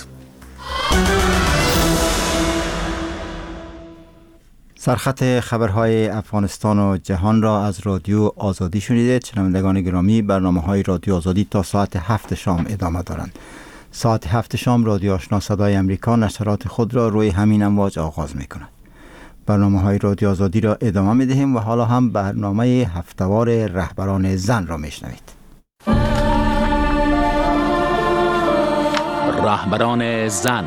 سرخط خبرهای افغانستان و جهان را از رادیو آزادی شنیدید. شنوندگان گرامی، برنامه‌های رادیو آزادی تا ساعت هفت شام ادامه دارند. ساعت هفت شام رادیو آشنا صدای امریکا نشرات خود را روی همین امواج آغاز می کند. برنامه های رادیو آزادی را ادامه می دهیم و حالا هم برنامه هفته‌وار رهبران زن را می شنوید. رهبران زن.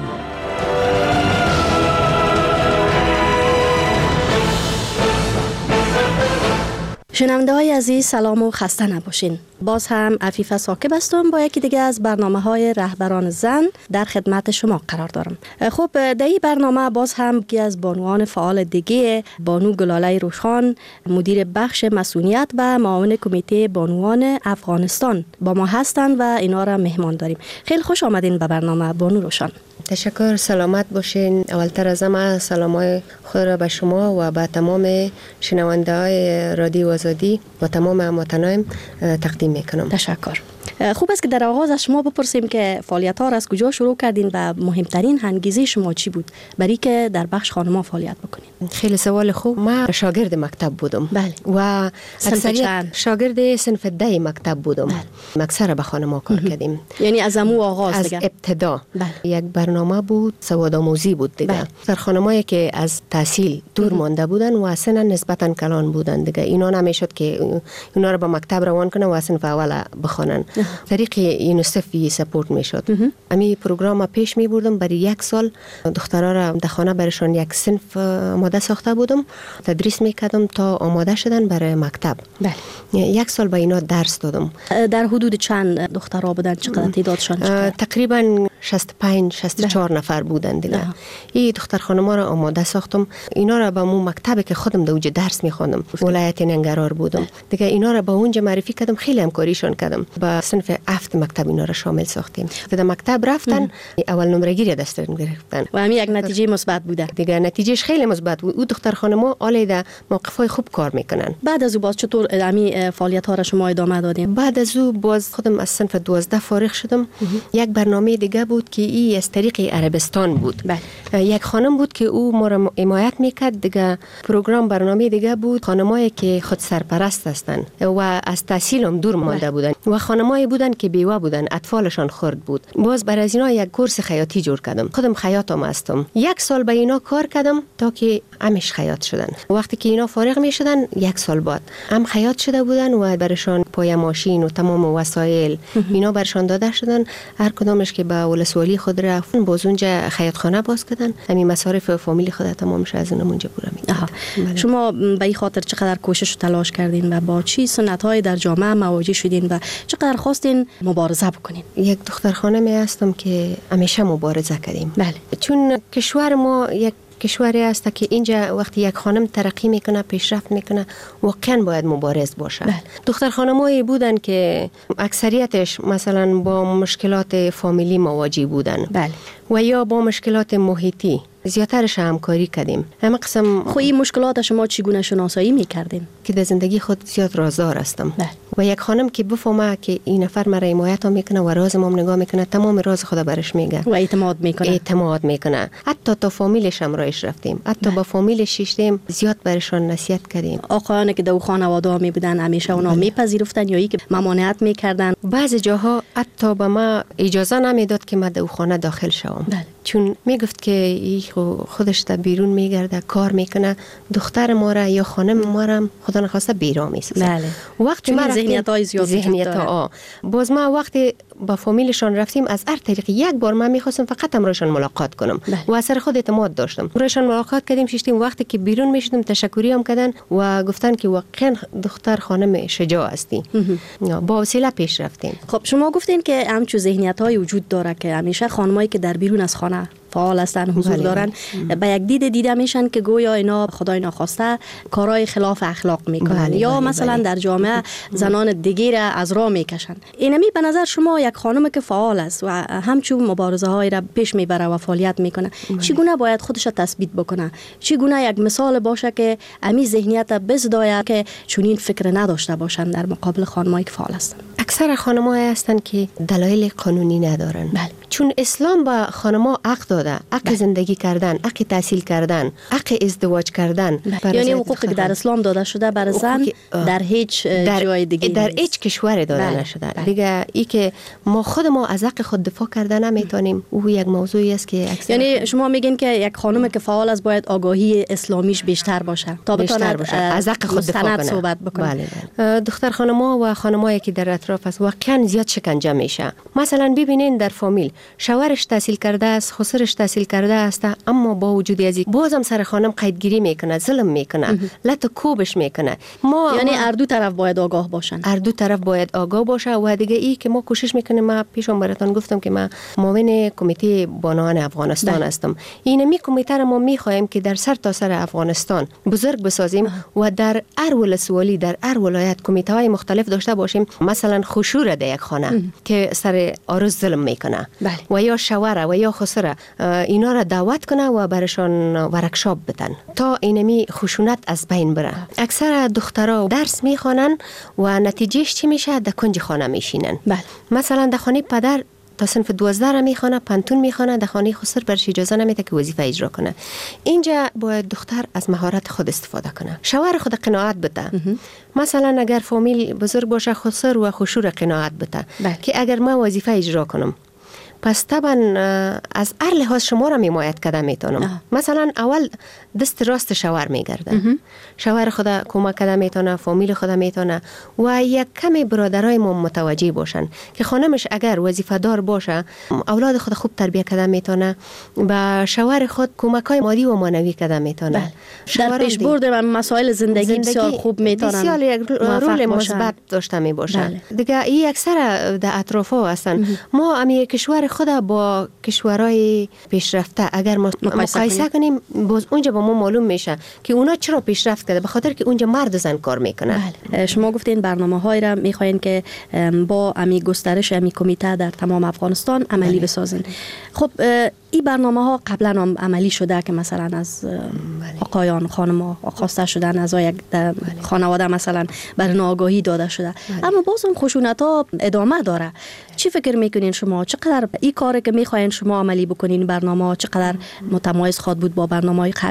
شنونده های عزیز، سلام و خسته نباشین. باز هم عفیفه ساکب هستم با یکی دیگه از برنامه های رهبران زن در خدمت شما قرار دارم. خب در این برنامه باز هم یکی از بانوان فعال دیگه، بانو گلاله روشان، مدیر بخش مسئولیت و معاون کمیته بانوان افغانستان با ما هستند و اینا را مهمان داریم. خیلی خوش آمدین به برنامه بانو روشان. تشکر، سلامت باشین. اولتر از همه سلامای خود را به شما و به تمام شنونده های رادیو آزادی و تمام هموطنان تقدیم میکنم. تشکر. خوب است که در آغاز از شما بپرسیم که فعالیت ها را از کجا شروع کردین و مهمترین انگیزه شما چی بود برای که در بخش خانم‌ها فعالیت بکنید؟ خیلی سوال خوب. ما شاگرد مکتب بودم. بله. و اکثریت شاگرد صنف ده مکتب بودم. بله. اکثر به خانم‌ها کار کردیم. یعنی از امو آغاز از دیگه. ابتدا. بله. یک برنامه بود سوادآموزی بود دیگه. بله. در خانمایی که از تحصیل دور مانده بودن و سن نسبتا کلان بودن دیگه، اینا نمیشد که اینا رو به مکتب روان کنن و صنف اول بخوانن. طریق یونیسف سپورت میشد. امی پروگرام پیش می بردم. برای یک سال دخترها را در خانه برشان یک صنف آماده ساخته بودم، تدریس میکردم تا آماده شدن برای مکتب. بله. یک سال به اینا درس دادم. در حدود چند دخترها بودن؟ چقدر تعدادشان؟ تقریبا شصت و پنج شصت و چهار نفر بودن دیگه. این دختر خانم‌ها را آماده ساختم. اینا را به مو مکتبی که خودم در اونجا درس میخوندم، ولایت ننگرهار بودم دیگه، اینا را به اونجا معرفی کردم، خیلی همکاریشون کردم. با صنف هفت مکتب اینا را شامل ساختیم. در مکتب رفتن اول نمره گیری دست گرفتن و همین یک نتیجه مثبت بوده دیگه. نتیجهش خیلی مثبت بود. او دختر خانم‌ها عالی در موقف‌های خوب کار میکنن. بعد از او باز چطور همین فعالیت‌ها را شما ادامه دادیم؟ بعد از او باز خودم از صنف دوازده فارغ شدم. یک برنامه دیگه بود که این از طریق عربستان بود. بله. یک خانم بود که او ما را حمایت میکرد دیگه. پروگرام برنامه دیگه بود خانمایی که خود سرپرست هستن و از تحصیل هم دور مانده بودن و خانمایی بودن که بیوه بودن، اطفالشان خرد بود. باز برای از اینا یک کورس خیاطی جور کردم. خودم خیاطم هستم. یک سال به اینا کار کردم تا که همش خیاط شدن. وقتی که اینا فارغ می شدن یک سال بعد هم خیاط شده بودن و برشان پای ماشین و تمام وسایل اینا برشان داده شدن. هر کدامش که به ولسوالی ولسوالی خود رفتن، باز اونجا خیاطخانه باز کردن، همین مصارف فامیلی خود تمام شه از اونجا پورا می‌کردن. شما به این خاطر چقدر کوشش و تلاش کردین و با چی سنت‌های در جامعه مواجه شدین و چقدر خواستین مبارزه بکنین؟ یک دختر خانمی هستم که همیشه مبارزه کردیم. بله. چون کشور ما یک کشوری است که اینجا وقتی یک خانم ترقی میکنه، پیشرفت میکنه، واقعا باید مبارز باشه. بله. دختر خانمایی بودن که اکثریتش مثلا با مشکلات فامیلی مواجه بودن. بله. و یا با مشکلات محیطی. زیادترش همکاری کردیم. همه قسم خو این مشکلات شما چگونه شناسایی میکردین؟ که در زندگی خود زیاد رازدار هستم. بله. و یک خانم که بفهمه که این نفر مرا حمایت میکنه و راز ما نگاه میکنه، تمام راز خود برش میگه و اعتماد میکنه. اعتماد میکنه. حتی تا فامیلش هم رایش رفتیم. حتی با فامیلش شیشتیم، زیاد برشان نصیحت کردیم. آقایان که دو خانواده می بودن همیشه اونا میپذیرفتن یا اینکه ممانعت میکردن؟ بعضی جاها حتی به ما اجازه نمیداد که ما دو خانه داخل شوم. بله. چون میگفت که ای خودش تا بیرون میگرده، کار میکنه، دختر ما را یا خانم ما را خدا نخواسته بیرا میسازه. بله. وقتی ما ذهنیت های زیاد ذهنیت ها باز ما وقتی با فامیلشان رفتیم، از هر طریق یک بار من میخواستم فقط امرایشان ملاقات کنم. بله. و اثر خود اعتماد داشتم. امرایشان ملاقات کردیم، شیشتیم، وقتی که بیرون میشدیم تشکری هم کردن و گفتن که واقعا دختر خانم شجاع هستی. با حوصله پیش رفتیم. خب شما گفتین که همچون ذهنیت های وجود داره که همیشه خانمایی که در بیرون از خانه فعال هستن، حضور بله. دارن، به یک دید دیده میشن که گویا اینا خدای ناخواسته کارهای خلاف اخلاق میکنن. بله، یا بله، مثلا بله. در جامعه زنان دیگه را از راه میکشن. اینمی به نظر شما یک خانم که فعال است و همچون مبارزه های را پیش میبره و فعالیت میکنه، چگونه باید خودش را تثبیت بکنه؟ چگونه یک مثال باشه که امی ذهنیت بزداید که چنین فکر نداشته باشن در مقابل خانمایی که فعال هستن؟ اکثر خانم‌ها هستن که دلایل قانونی ندارن. بله. چون اسلام با خانم‌ها حق داده، حق بله. زندگی کردن، حق تحصیل کردن، حق ازدواج کردن. یعنی حقوقی که در اسلام داده شده برای زن در هیچ در جای دیگه در هیچ کشور داده بله. نشده. بله. دیگه ای که ما خود ما از حق خود دفاع کردن نمیتونیم، او یک موضوعی است که اکثر یعنی شما میگین که یک خانم که فعال است باید آگاهی اسلامیش بیشتر باشه تا بتواند از حق خود دفاع کنه. صحبت بکنه. بله بله. دختر خانم‌ها و خانمایی که در اطراف است واقعا زیاد شکنجه میشه. مثلا ببینین در فامیل شوهرش تحصیل کرده است، خسرش تحصیل کرده است، اما با وجود از بازم سر خانم قیدگیری میکنه، ظلم میکنه، لط کوبش میکنه. ما یعنی هر دو طرف باید آگاه باشن. هر دو طرف باید آگاه باشه. و دیگه ای که ما کوشش میکنیم، ما پیشم براتون گفتم که ما معاون کمیته بانوان افغانستان بله. هستم. این می کمیته را ما میخوایم که در سر تا سر افغانستان بزرگ بسازیم اه. و در هر ولسوالی، در هر ولایت کمیته های مختلف داشته باشیم. مثلا خشوره در یک خانه اه. که سر عروس ظلم میکنه بله. و یا شوهر و یا خسره اینا را دعوت کنه و برشان ورکشاپ بدن تا اینمی خشونت از بین بره. اکثر دخترها درس میخوانن و نتیجهش چی میشه؟ در کنج خانه میشینن. بله. مثلا در خانه پدر تا صنف دوازده را میخوانه، پنتون میخوانه، در خانه خسر برش اجازه نمیده که وظیفه اجرا کنه. اینجا باید دختر از مهارت خود استفاده کنه، شوهر خود قناعت بده. مثلا اگر فامیل بزرگ باشه، خسر و خشور قناعت بده بله. که اگر ما وظیفه اجرا کنم پس طبعا از هر لحاظ شما را حمایت کرده میتونم. مثلا اول دست راست شوهر میگرده، شوهر خدا کمک کرده میتونه، فامیل خدا میتونه و یک کمی برادرای ما متوجه باشن که خانمش اگر وظیفه دار باشه اولاد خود خوب تربیت کرده میتونه، با شوهر خود کمکای مادی و معنوی کرده میتونه. در پیشبرد مسائل زندگی, زندگی بسیار خوب میتونن، بسیار یک رول مثبت داشته می باشن. بله. دیگه این اکثر در اطرافا هستن. ما امی کشور خود با کشورهای پیشرفته اگر ما مقایسه کنیم، باز اونجا با ما معلوم میشه که اونا چرا پیشرفت کرده، به خاطر که اونجا مرد و زن کار میکنه. بله. شما گفتین برنامه‌های را میخواین که با امی گسترش امی کمیته در تمام افغانستان عملی بله. بسازین. خب این برنامه ها قبلا هم عملی شده که مثلا از بله. آقایان خانم‌ها خواسته شدن از یک بله. خانواده مثلا برای آگاهی داده شده بله. اما باز اون خشونت ها ادامه داره. چی فکر میکنین شما؟ چقدر این کاری که میخواین شما عملی بکنین برنامه چقدر متمایز خواد بود با برنامه‌های قبلی؟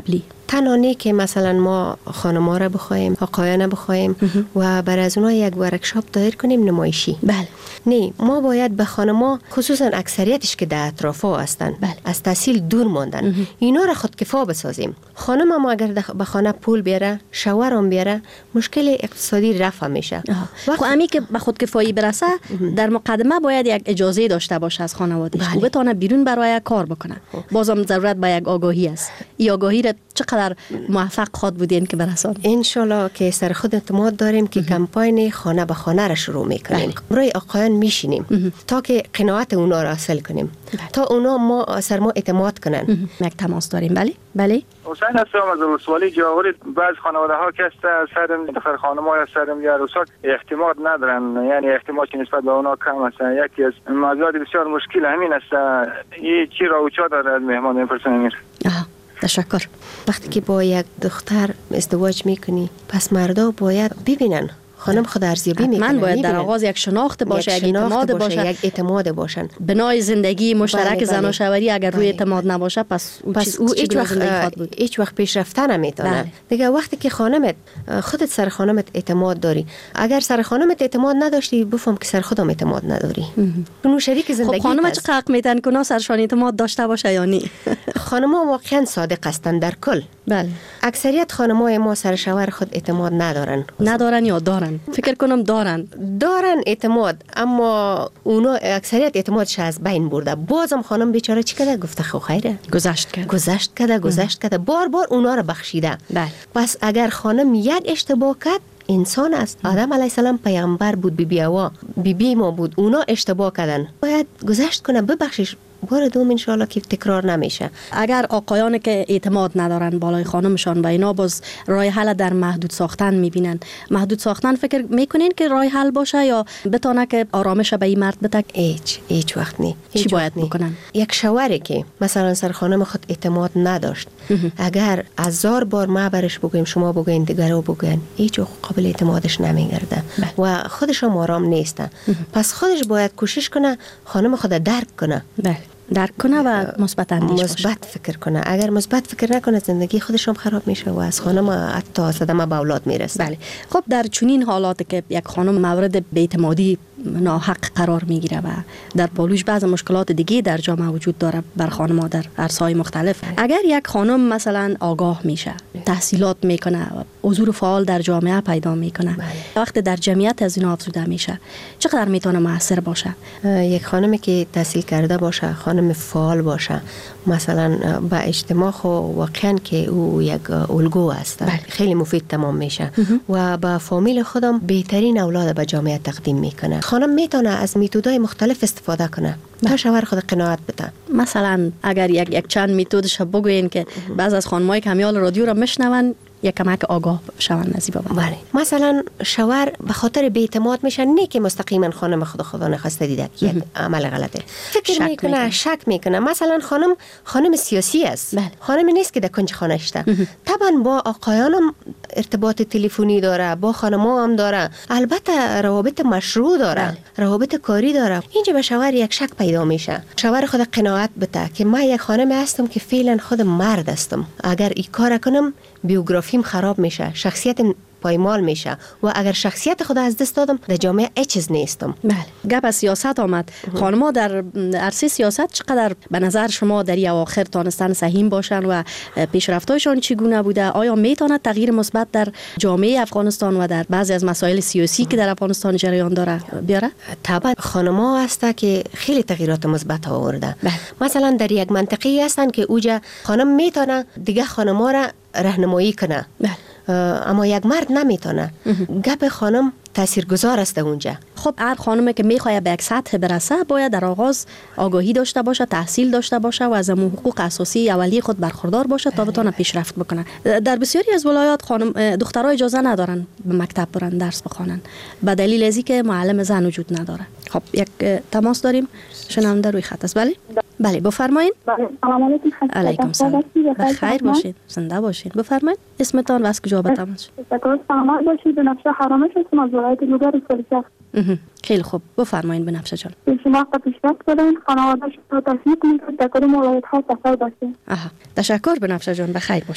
تنانی که مثلا ما خانم‌ها را بخوایم، آقایان بخوایم و برای از اونها یک ورکشاپ دایر کنیم نمایشی. بله. نه، ما باید به خانم‌ها خصوصا اکثریتش که در اطرافا هستن، بله. از تحصیل دور ماندن، اینا را خودکفا بسازیم. خانم ما اگر به خانه پول بیاره، شوهر هم بیاره، مشکل اقتصادی رفع میشه. خب امی که به خودکفایی برسه در مقدمه باید یک اجازه داشته باشه از خانواده‌اش و بتونه بیرون برای کار بکنه. بازم ضرورت به یک آگاهی است. این آگاهی را چقدر موفق خواد بودین که برسان؟ ان شاءالله که سر خود اعتماد داریم که کمپاین خانه به خانه را شروع میکنیم. برای آقایان میشینیم تا که قناعت اونا را حاصل کنیم. بله. تا اونا ما سر ما اعتماد کنن. یک تماس داریم. بله بله. حسین هستم از ولسوالی جاوری. بعض خانواده ها که است سرم دختر خانم های سرم یا روسات اعتماد ندارن، یعنی اعتماد نسبت به اونا کم است. یکی از موضوعات بسیار مشکل همین است. این چی راوچا داره مهمان این پرسن امیر؟ آها تشکر. وقتی که با یک دختر ازدواج میکنی پس مردا باید ببینن خانم خود ارزیابی میکنه. من باید در آغاز یک شناخت باشه، یک اعتماد باشه، یک اعتماد باشن. بنای زندگی مشترک بله زن و بله. شوهری اگر روی اعتماد نباشه پس او پس او هیچ وقت هیچ وقت پیشرفته نمیتونه. بله. دیگه وقتی که خانمت خودت سر خانمت اعتماد داری، اگر سر خانمت اعتماد نداشتی بفهم که سر خودم اعتماد نداری. اون شریک زندگی. خب خانم چه حق میتن که سرشان اعتماد داشته باشه یا نه؟ خانم‌ها واقعا صادق هستند در کل. بله. اکثریت خانم‌های ما سر شوهر خود اعتماد ندارن. ندارن یا دارن؟ فکر کنم دارن. دارن اعتماد، اما اونا اکثریت اعتمادش از بین برده. بازم خانم بیچاره چی کرده؟ گفته خو خیره. گذشت کرد. گذشت کرده، گذشت کرده. بار بار اونا رو بخشیده. بله. پس اگر خانم یک اشتباه کرد، انسان است. آدم علیه السلام پیامبر بود، بی بی هوا بی بی ما بود. اونا اشتباه کردن. باید گذشت کنه، ببخشش. بار دوم ان شاءالله که تکرار نمیشه. اگر آقایان که اعتماد ندارن بالای خانمشان به اینا باز راه حل در محدود ساختن میبینن. محدود ساختن فکر میکنین که راه حل باشه یا بتونه که آرامش به این مرد بده؟ هیچ هیچ وقت نی. چی باید بکنن؟ یک شوهری که مثلا سر خانم خود اعتماد نداشت، اگر هزار بار ما برش بگویم شما بگوین دیگرو بگوین، هیچ قابل اعتمادش نمیگرده و خودش هم آرام نیسته. پس خودش باید کوشش کنه خانم خود درک کنه. بله. درک کنه و مثبت اندیش مثبت فکر کنه. اگر مثبت فکر نکنه زندگی خودش هم خراب میشه و از خانم حتی صدمه به اولاد میرسه. بله. خب در چنین حالات که یک خانم مورد بی‌اعتمادی ناحق قرار میگیره و در بالوش بعض مشکلات دیگه در جامعه وجود داره بر خانم‌ها در عرصه‌های مختلف، اگر یک خانم مثلا آگاه میشه، تحصیلات میکنه، حضور فعال در جامعه پیدا میکنه، وقتی در جمعیت از اینا افزوده میشه، چقدر میتونه موثر باشه؟ یک خانمی که تحصیل کرده باشه، خانم فعال باشه، مثلا با اجتماع خو واقعا که او یک الگو است. بله. خیلی مفید تمام میشه و با فامیل خودم بهترین اولاد به جامعه تقدیم میکنه. خانم میتونه از میتودهای مختلف استفاده کنه تا شوهر خود قناعت بده. مثلا اگر یک یک چند میتودش بگوین که بعض از خانم‌های کمیال رادیو را میشنون یک کمک آگاه شوند از این بابت. بله. مثلا شوهر به خاطر بی‌اعتماد میشه، نه که مستقیما خانم خود خدا نخواسته دیده یک عمل غلطه، فکر میکنه، میکنه، شک میکنه. مثلا خانم خانم سیاسی است. بله. خانم نیست که در کنج خانه شته. طبعا با آقایانم ارتباط تلفنی داره، با خانم‌ها هم داره، البته روابط مشروع داره. بله. روابط کاری داره. اینجا به شوهر یک شک پیدا میشه. شوهر خود قناعت بده که من یک خانم هستم که فعلا خود مرد هستم، اگر این کار کنم بیوگرافیم خراب میشه، شخصیت پایمال میشه و اگر شخصیت خود از دست دادم در جامعه هیچ چیز نیستم. بله. گپ از سیاست آمد. خانم‌ها در عرصه سیاست چقدر به نظر شما در این اواخر تانستن سهیم باشن و پیشرفت‌هایشان چگونه بوده؟ آیا میتونه تغییر مثبت در جامعه افغانستان و در بعضی از مسائل سیاسی که در افغانستان جریان داره بیاره؟ طبعا خانم‌ها هسته که خیلی تغییرات مثبت آورده. بله. مثلا در یک منطقه هستن که اوجا خانم میتونه دیگه خانم‌ها را راهنمایی کنه. بله. اما یک مرد نمیتونه. گپ خانم تاثیرگذار است اونجا. خب هر خانمی که میخواد به یک سطح برسه باید در آغاز آگاهی داشته باشه، تحصیل داشته باشه و از حقوق اساسی اولیه خود برخوردار باشه تا بتونه پیشرفت بکنه. در بسیاری از ولایات خانم دخترها اجازه ندارن به مکتب برن درس بخوانن به دلیل ازی که معلم زن وجود نداره. خب یک تماس داریم، شنونده روی خط است. بله بله بفرمایید. سلام علیکم. علیکم سلام. بخیر باشید، زنده باشید. بفرمایید اسمتان و از کجا به تماس؟ سلام باشید. بنفشه حرامش هستم از ولایت لوگر سلسله. خیلی خوب بفرمایید بنفشه جان. شما تا پیشرفت کنین، خانواده‌اش رو تشویق کنید در کدوم ولایت ها سفر باشه. آها تشکر بنفشه جان، بخیر باشید.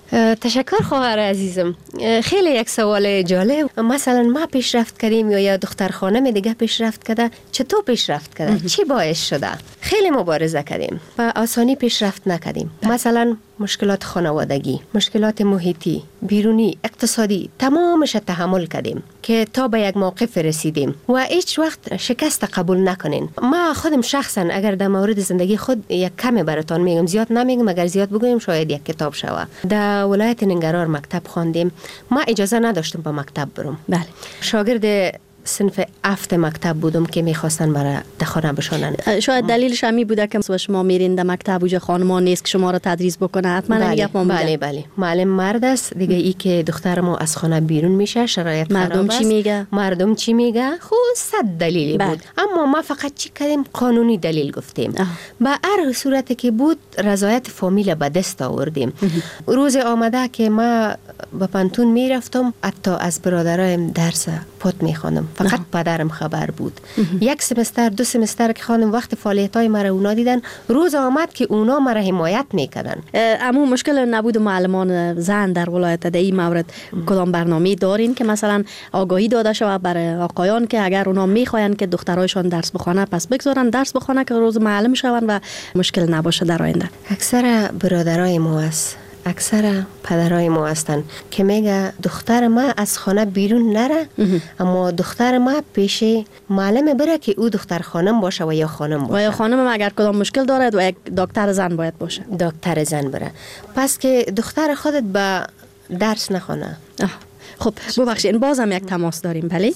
تشکر خواهر عزیزم. خیلی یک سوال جالب. مثلا ما پیشرفت کردیم یا یا دختر خانم دیگه پیشرفت کرده، چطور پیشرفت کرده؟ چی باعث شده؟ خیلی مبارزه کردیم و آسانی پیشرفت نکردیم. مثلا مشکلات خانوادگی، مشکلات محیطی، بیرونی، اقتصادی، تمامش تحمل کردیم که تا به یک موقف رسیدیم و هیچ وقت شکست قبول نکنین. ما خودم شخصا اگر در مورد زندگی خود یک کمی براتون میگم، زیاد نمیگم، اگر زیاد بگویم شاید یک کتاب شوه. در ولایت ننگرهار مکتب خواندیم. ما اجازه نداشتم با مکتب برم. بله. شاگرد صنف هفت مکتب بودم که میخواستن برای دخانه بشونن. شاید دلیلش همی بوده که شما میرین در مکتب وجه خانمان نیست که شما را تدریس بکنه. حتما بله بله بله, بله. معلم مرد است دیگه. ای که دختر ما از خانه بیرون میشه، شرایط مردم چی میگه؟ مردم چی میگه؟ خود صد دلیلی بله. بود. اما ما فقط چی کردیم؟ قانونی دلیل گفتیم. به هر صورتی که بود رضایت فامیل به دست آوردیم. روز آمده که ما به پانتون میرفتم، حتی از برادرایم درس پات میخوانم، فقط پدرم خبر بود. یک سمستر دو سمستر که خانم وقت فعالیت‌های مرا اونا دیدن، روز آمد که اونا مرا حمایت میکردن. اما مشکل نبود معلمان زن در ولایت در این مورد کدام برنامه دارین که مثلا آگاهی داده شود برای آقایان که اگر اونا میخواین که دخترایشان درس بخونه پس بگذارن درس بخونه که روز معلم شون و مشکل نباشه در آینده؟ اکثر برادرای ما است، اکثر پدرای ما هستن که میگه دختر ما از خانه بیرون نره، اما دختر ما پیش معلم بره که او دختر خانم باشه و یا خانم باشه. و یا خانم اگر کدام مشکل دارد و یک دکتر زن باید باشه. دکتر زن بره. پس که دختر خودت به درس نخونه. خب ببخشید بازم یک تماس داریم. بله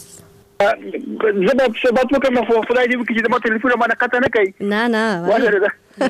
زباب صحبت بکنم. خدای دې وکړي چې ما تلیفون باندې قطع نه کوي. نه نه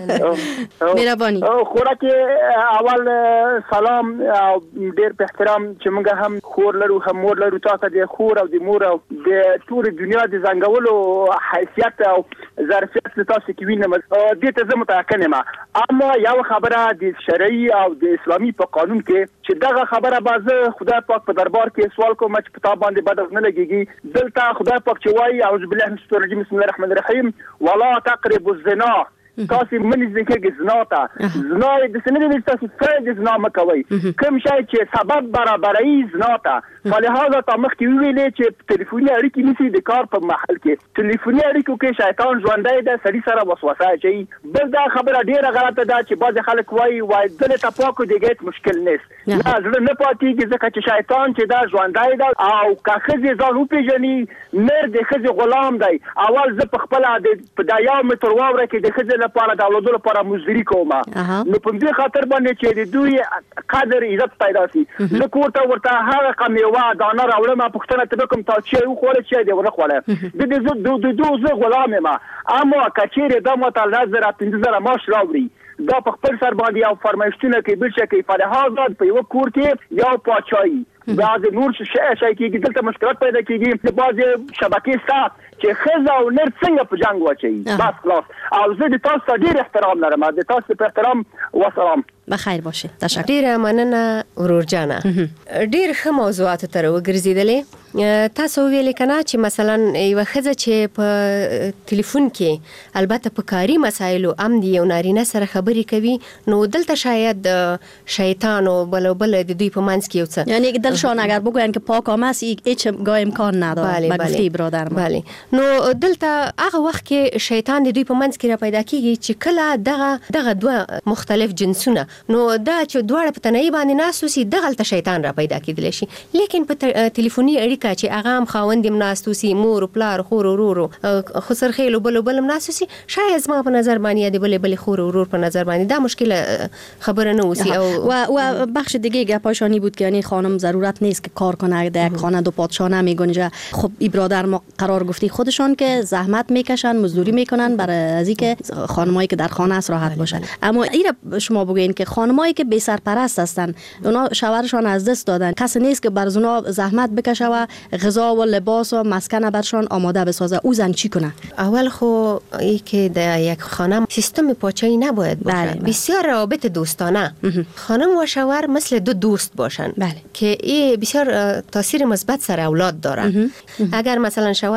مهرباني. خوراک اول سلام او ډېر په احترام چې موږ هم خور لرو هم مور لرو، تاسو د خور او د مور او د ټول دنیا د زنګولو حیثیت او ظرفیت تاسو کې وینم. دې ته زه متأکد یم، اما یو خبره د شرعي او د اسلامي په قانون کې چې دغه خبره بازه خدای پاک په دربار کې سوال کوم چې په تابع باندې بد نه لګيږي. دلته خدای پاک چې وایي اعوذ بالله من الشیطان الرجیم بسم الله الرحمن الرحیم ولا تقربوا الزنا. تاسو منځ کې زنا ته زنا د سنې د تاسو فعل زنا مکوي، کوم شی چې سبب برابرۍ زنا ته. فلهذا تا مخ کې ویلې چې ټلیفوني اړیکې نشي د کار په محل کې ټلیفوني اړیکو کې شیطان ژوندۍ ده، سړي سره وسوسه اچي. بل دا خبره ډیره غلطه ده چې بعض خلک وایي وای دلته تپاکو دیګه مشکل نشته. نه زړه نه پاتېږي ځکه چې شیطان چې دا ژوندۍ ده او که ښځې ځان وپېژني نر د ښځې غلام دی. اول زه په خپله په دا یو متر واوره کې د ښځې لپاره د اولادو لپاره مزدوري کوم، نو په دې خاطر باندې چې د دوی قدر عزت پیدا شي. زه کور ته ورته هغه قمیوه دانه راوړم، پوښتنه ترې کوم تا چې وخوړه چې دې ونه خوړه د دې زه د دوی زه غلام یم. اما که چیرې دا ماته لس زره پنځه زره معاش راوړي دا په خپل سر باندې یو فرمایشتونه کوي بل شي کوي. فلهذا په یو کور کې یو پاچاهي بعض نور شي شي کېږي، دلته مشکلات پیدا کېږي. د بعضې شبکې ستا چې ښځه او نر څنګه په جنګ واچوي. بس خلاص. او زه د تاسو ته ډېر احترام لرم، د تاسو په احترام وسلام. بخیر باشه. تشکر. ډیره مننه ورور جانه. ډیر ښه موضوعات تر وګرځیدلې. تاسو ویلې کنه چې مثلا یو ښځه چې په ټلیفون کې البته په کاری مسایلو ام دی یو نارینه سره خبرې کوي، نو دلته شاید شیطان او بل بل د دوی په منځ کې یو څه یعنی دلشان اگر بگوین که پاک آمس هیچ گاه امکان نداره. بله بله برادر ما. بله. نو دلته هغه وخت کې شیطان د دوی په منځ کې را پیدا کیږي چې کله دغه دغه دوه مختلف جنسونه، نو دا چې دواړه په تنهایی باندې ناسوسي دغه ته شیطان را پیدا کیدلی شي. لیکن په ټلیفوني اړیکه چې هغه هم خاوند هم ناسوسي، مور پلار خور ورور خو سرخیلو بل بل هم ناسوسي، شاید زما په نظر باندې د بل بل خور ورور په نظر باندې دا مشکل خبره نه وسی. او و و بخش دیگه گپاشانی بود که یعنی خانم ضرورت نیست که کار کنه در یک خانه دو پادشاه نمیگنجه. خب این برادر ما قرار گفتی خودشان که زحمت میکشن مزدوری میکنن برای از اینکه خانمایی که در خانه است راحت باشن. اما این شما بگین که خانمایی که بی سرپرست هستن اونا شوهرشان از دست دادن، کسی نیست که بر اونا زحمت بکشه و غذا و لباس و مسکن برشان آماده بسازه، او زن چی کنه؟ اول خو ای که در یک خانه سیستم پاچایی نباید باشه. بله بله. بسیار روابط دوستانه خانم و شوهر مثل دو دوست باشن. بله. که این بسیار تاثیر مثبت سر اولاد داره. اگر مثلا شوهر بگه که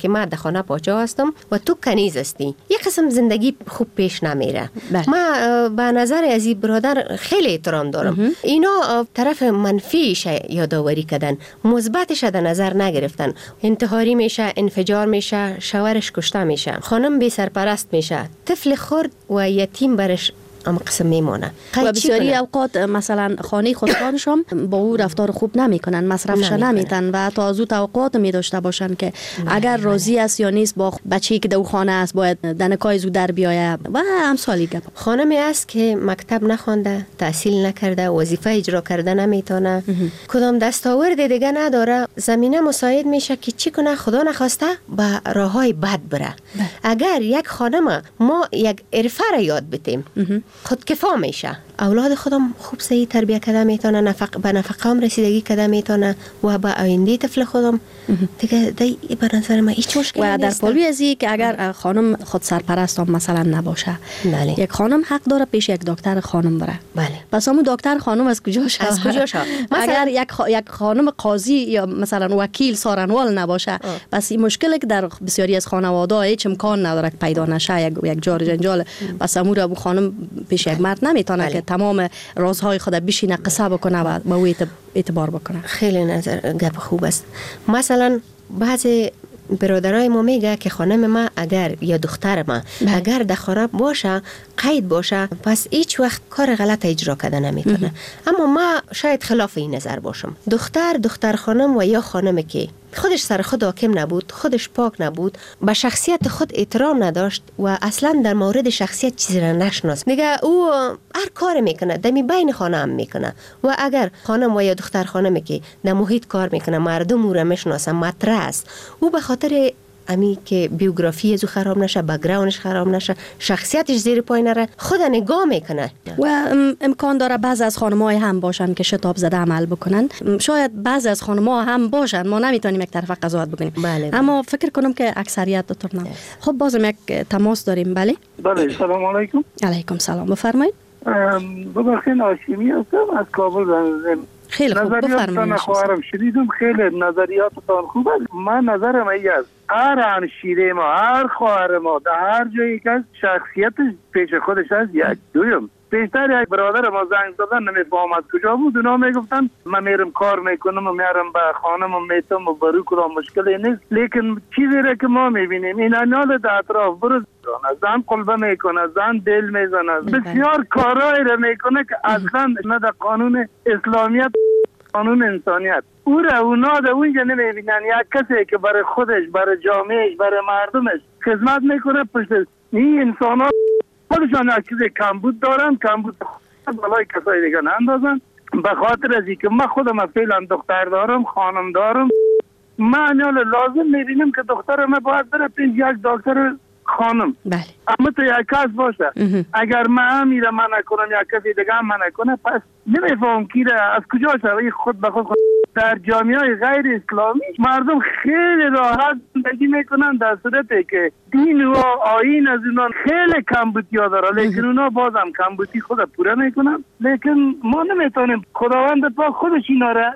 که من در خانه پاچا هستم و تو کنیز هستی، یک قسم زندگی خوب پیش نمیره. من به نظر از این برادر خیلی احترام دارم. اینا طرف منفیش یادآوری کردن، مثبتش در نظر نگرفتن. انتحاری میشه، انفجار میشه، شوهرش کشته میشه، خانم بی سرپرست میشه، طفل خرد و یتیم برش اما قسم میمانه. و بسیاری اوقات مثلا خانه خودکارش هم با او رفتار خوب نمیکنن، مصرفش نمیتن و تا از او توقعات می داشته باشن که اگر راضی است یا نیست با بچه‌ای که در خانه است باید دنکای زو در بیایه و امثالی گپ. خانمی است که مکتب نخوانده، تحصیل نکرده، وظیفه اجرا کرده نمیتونه، کدام دستاورد دیگه نداره، زمینه مساعد میشه که چی کنه خدا نخواسته به راههای بد بره. اگر یک خانم ما یک عرفه را یاد بدیم خودکفا میشه، اولاد خودم خوب صحیح تربیت کرده میتونه، نفق به نفقه هم رسیدگی کرده میتونه و به آینده طفل خودم دیگه دی به نظر من هیچ مشکلی نیست. و در پالوی ازی که اگر خانم خود سرپرست هم مثلا نباشه، بله. یک خانم حق داره پیش یک دکتر خانم بره. بله. پس همون دکتر خانم از کجا شد؟ از کجا شد؟ اگر یک خ... یک خانم قاضی یا مثلا وکیل سارنوال نباشه، آه. پس این مشکلی که در بسیاری از خانواده‌ها هیچ امکان نداره که پیدا نشه، یک یک جار جنجال، پس امور ابو خانم پیش یک مرد نمیتونه بله. که تمام رازهای خود بشینه قصه بکنه و به او اعتبار بکنه. خیلی نظر گپ خوب است. مثلا بعضی برادرای ما میگه که خانم ما اگر یا دختر ما بله. اگر در خانه باشه، قید باشه، پس هیچ وقت کار غلط اجرا کرده نمیتونه. اما ما شاید خلاف این نظر باشم. دختر دختر خانم و یا خانم که خودش سر خود حاکم نبود، خودش پاک نبود، به شخصیت خود احترام نداشت و اصلا در مورد شخصیت چیزی را نشناس، دیگه او هر کار میکنه دمی بین خانه هم میکنه. و اگر خانم و یا دختر خانمی که در محیط کار میکنه، مردم او را میشناسن، مطرح است، او به خاطر امی که بیوگرافی ازو خراب نشه، بک‌گراندش خراب نشه، شخصیتش زیر پای نره، خود نگاه میکنه. و امکان داره بعض از خانم‌ها هم باشن که شتاب زده عمل بکنن، شاید بعض از خانم‌ها هم باشن، ما نمیتونیم یک طرف قضاوت بکنیم. بله بله. اما فکر کنم که اکثریت دکتر نه. خب بازم یک تماس داریم. بله بله. سلام علیکم. علیکم سلام، بفرمایید. ببخشید هاشمی هستم از کابل. خیلی خوب، بفرمایید. خواهرم شنیدم خیلی نظریاتتان خوبه. من نظرم این است هر همشیره ما، هر خواهر ما در هر جایی که شخصیتش پیش خودش از یک دویم بیشتر یک برادر ما زنگ زدن نمیفهم از کجا بود، اونا میگفتن من میرم کار میکنم و میرم به خانم میتم و برو کدام مشکلی نیست. لیکن چیزی را که ما میبینیم این انال در اطراف برو زن قلبه میکنه، زن دل میزنه، بسیار کارهایی را میکنه که اصلا نه در قانون اسلامیت قانون انسانیت او را اونا در اونجا نمیبینن. یک کسی که برای خودش، برای جامعهش، برای مردمش خدمت میکنه، پشت این انسان ها خودشان یک چیز کمبود دارن، کمبود بالای کسای دیگه نندازن. به خاطر از اینکه من خودم فعلا دختر دارم، خانم دارم، من لازم میبینیم که دختر من باید بره پیش یک دکتر خانم. بله. اما تو یک کس باشه. اگر من میره من نکنم یک کسی دیگه هم من نکنه، پس نمیفهم کی را از کجا شوی خود به خود, خود. در جامعه غیر اسلامی مردم خیلی راحت زندگی میکنن در صورتی که دین و آیین از اونان خیلی کمبودی ها داره، لیکن اونا بازم کمبودی خود پوره میکنن. لیکن ما نمیتونیم، خداوند پاک خودش اینا را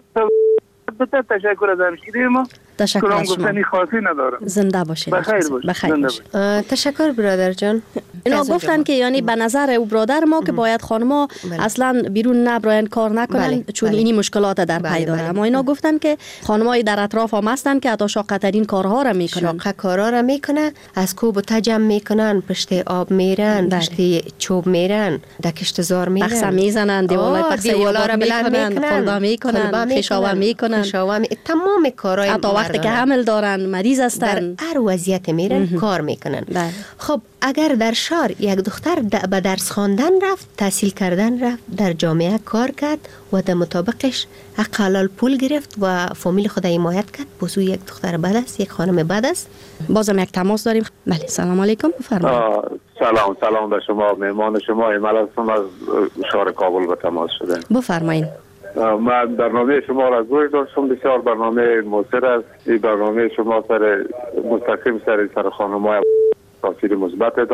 تشکر از همشیره ما. تشکر از شما. خاصی ندارم. زنده باشید. بخیر باشید. بخیر باشید. تشکر برادر جان. اینا گفتن که یعنی به نظر او برادر ما که باید خانم‌ها اصلا بیرون نبراین کار نکنن، بله. چون بله. اینی مشکلات در بله. پی داره. اما اینا گفتن که خانم‌های در اطراف هم هستن که حتی شاق‌ترین کارها را میکنن. شاق کارها را میکنه، از کوب و تجم میکنن، پشت آب میرن، بله. پشت چوب میرن، در کشتزار میرن، پخسه میزنن، دیوالای پخسه را بلند میکنن، خلبه میکنن، خشاوه میکنن، تمام کارهای وقتی که حمل دارن، مریض هستن، در هر وضعیت میرن کار میکنن. بله. خب اگر در شهر یک دختر به درس خواندن رفت، تحصیل کردن رفت، در جامعه کار کرد و در مطابقش حق حلال پول گرفت و فامیل خود حمایت کرد، بازو یک دختر بد است، یک خانم بد است. بازم یک تماس داریم. بله سلام علیکم، بفرمایید. سلام سلام به شما، مهمان شما ایمال هستم از شهر کابل به تماس شده. بفرمایید. من برنامه شما را گوش داشتم، بسیار برنامه موثر است. این برنامه شما سر مستقیم سر سر خانم‌های تاثیر مثبت داره.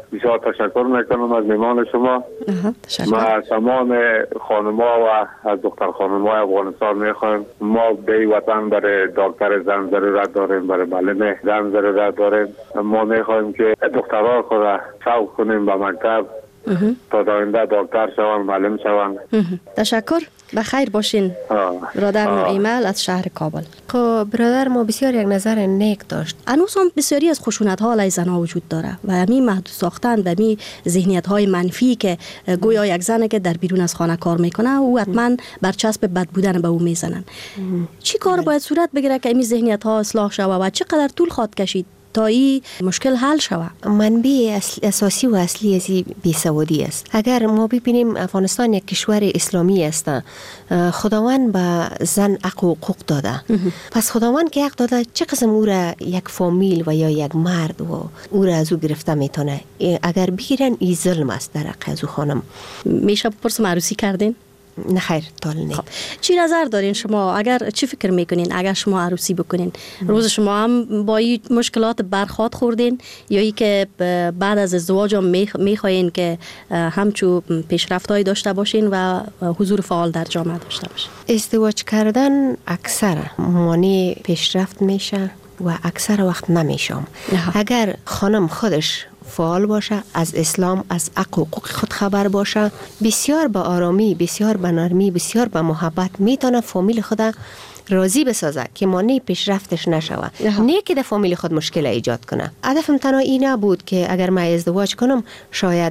بسیار تشکر میکنم از میمان شما. ما تمام خانم‌ها و از دختر خانم‌های افغانستان میخوایم ما به وطن برای دکتر زن ضرورت داریم، برای معلم زن ضرورت داریم. ما میخوایم که دخترها خود را سوق کنیم به مکتب تا آینده دکتر شوند، معلم شوند. تشکر، بخیر باشین. برادر نویمل از شهر کابل. خب برادر ما بسیار یک نظر نیک داشت. هنوز هم بسیاری از خشونت ها علیه زنها وجود داره و همین محدود ساختن و همین ذهنیت های منفی که گویا یک زنه که در بیرون از خانه کار میکنه او حتما برچسب بد بودن به او میزنن. چی کار باید صورت بگیره که این ذهنیت ها اصلاح شود و چقدر طول خواهد کشید تا این مشکل حل شود؟ منبع اساسی و اصلی از بیسوادی است. اگر ما ببینیم افغانستان یک کشور اسلامی است، خداوند به زن حق و حقوق داده. پس خداوند که حق داده، چه قسم او را یک فامیل و یا یک مرد و او را از او گرفته میتونه؟ اگر بگیرن این ظلم است در حق از او خانم. میشه بپرسم عروسی کردین؟ نه خیر، تال نه. خب. چی نظر دارین شما؟ اگر چی فکر میکنین اگر شما عروسی بکنین؟ روز شما هم با این مشکلات برخورد خوردین یا ای که بعد از ازدواج هم میخواین که همچو پیشرفت‌هایی داشته باشین و حضور فعال در جامعه داشته باشین؟ ازدواج کردن اکثر مانع پیشرفت میشه و اکثر وقت نمیشه. اگر خانم خودش فعال باشه، از اسلام، از حق و حقوق خود خبر باشه، بسیار با آرامی، بسیار با نرمی، بسیار با محبت میتونه فامیل خود راضی بسازه که مانع پیشرفتش نشوه، نه که در فامیل خود مشکل ایجاد کنه. هدفم تنها این نبود که اگر من ازدواج کنم شاید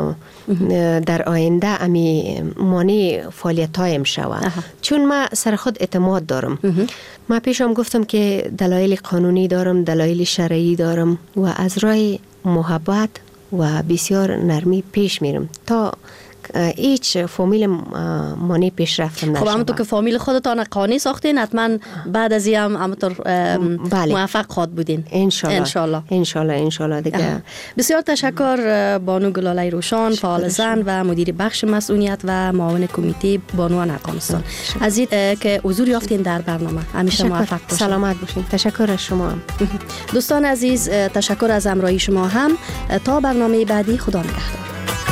در آینده امی مانع فعالیتایم شوه، چون من سر خود اعتماد دارم. من پیشم گفتم که دلایل قانونی دارم، دلایل شرعی دارم و از راه محبت و بسیار نرمی پیش میرم تا هیچ فامیل مانع پیشرفتم نشه. خب همونطور که فامیل خودتان قانع ساختین، حتما بعد از این هم همونطور بله. موفق خواد بودین انشالله انشالله انشالله انشالله دیگه. بسیار تشکر بانو گلاله روشان، فعال زن و مدیر بخش مسئولیت و معاون کمیته بانوان افغانستان، از این که حضور یافتین در برنامه. همیشه موفق باشین، سلامت باشین. تشکر از شما هم. دوستان عزیز، تشکر از همراهی شما هم. تا برنامه بعدی، خدا نگهدار.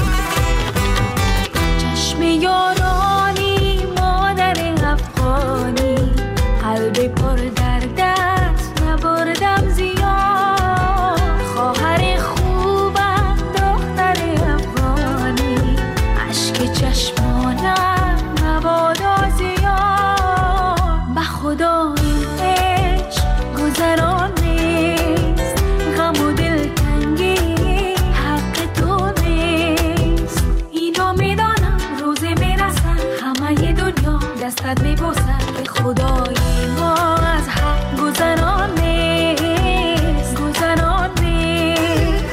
یارانی مادر افغانی، قلب پر در دست نبردم زیاد. خواهر خوبم دختر افغانی، اشک چشمانم مبادا زیاد. به خدا این عشق گذران نیست، غم و دلتنگی حق تو نیست. اینو میدانم همه دنیا دستت میبوسد که خدای ما از حق گذران نیست، گذران نیست.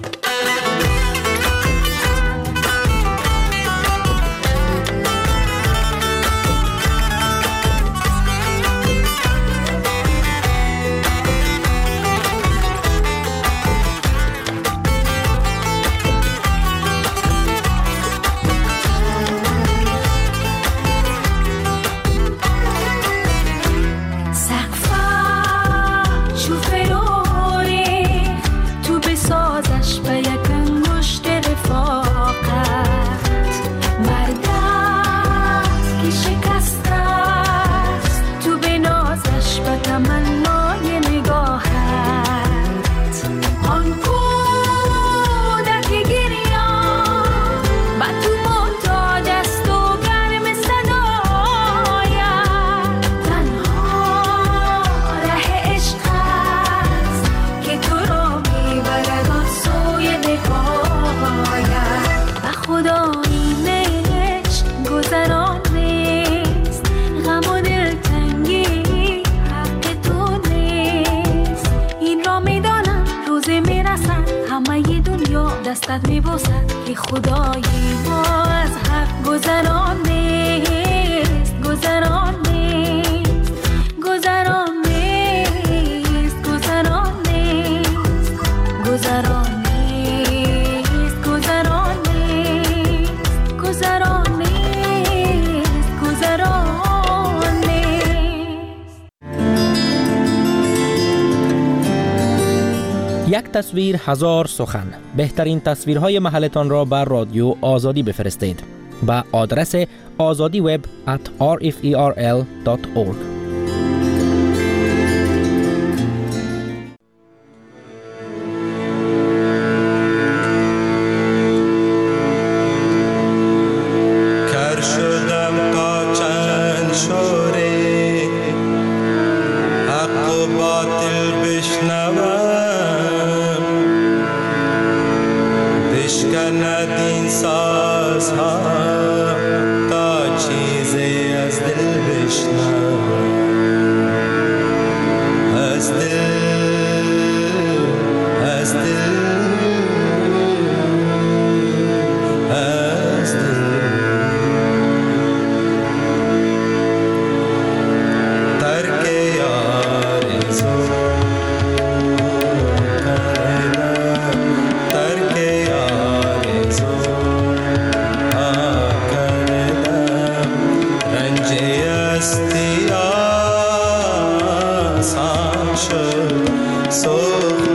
دستت میبوسد که خدای ما از حق گذران نیست، گذران نیست، گذران نیست، گذران نیست، گذران نیست، گذران نیست، گذران نیست، گذران نیست. یک تصویر هزار سخن. بهترین تصویرهای محلتان را بر رادیو آزادی بفرستید به آدرس آزادی وب ات آر اف ای آر ال دات اورگ. So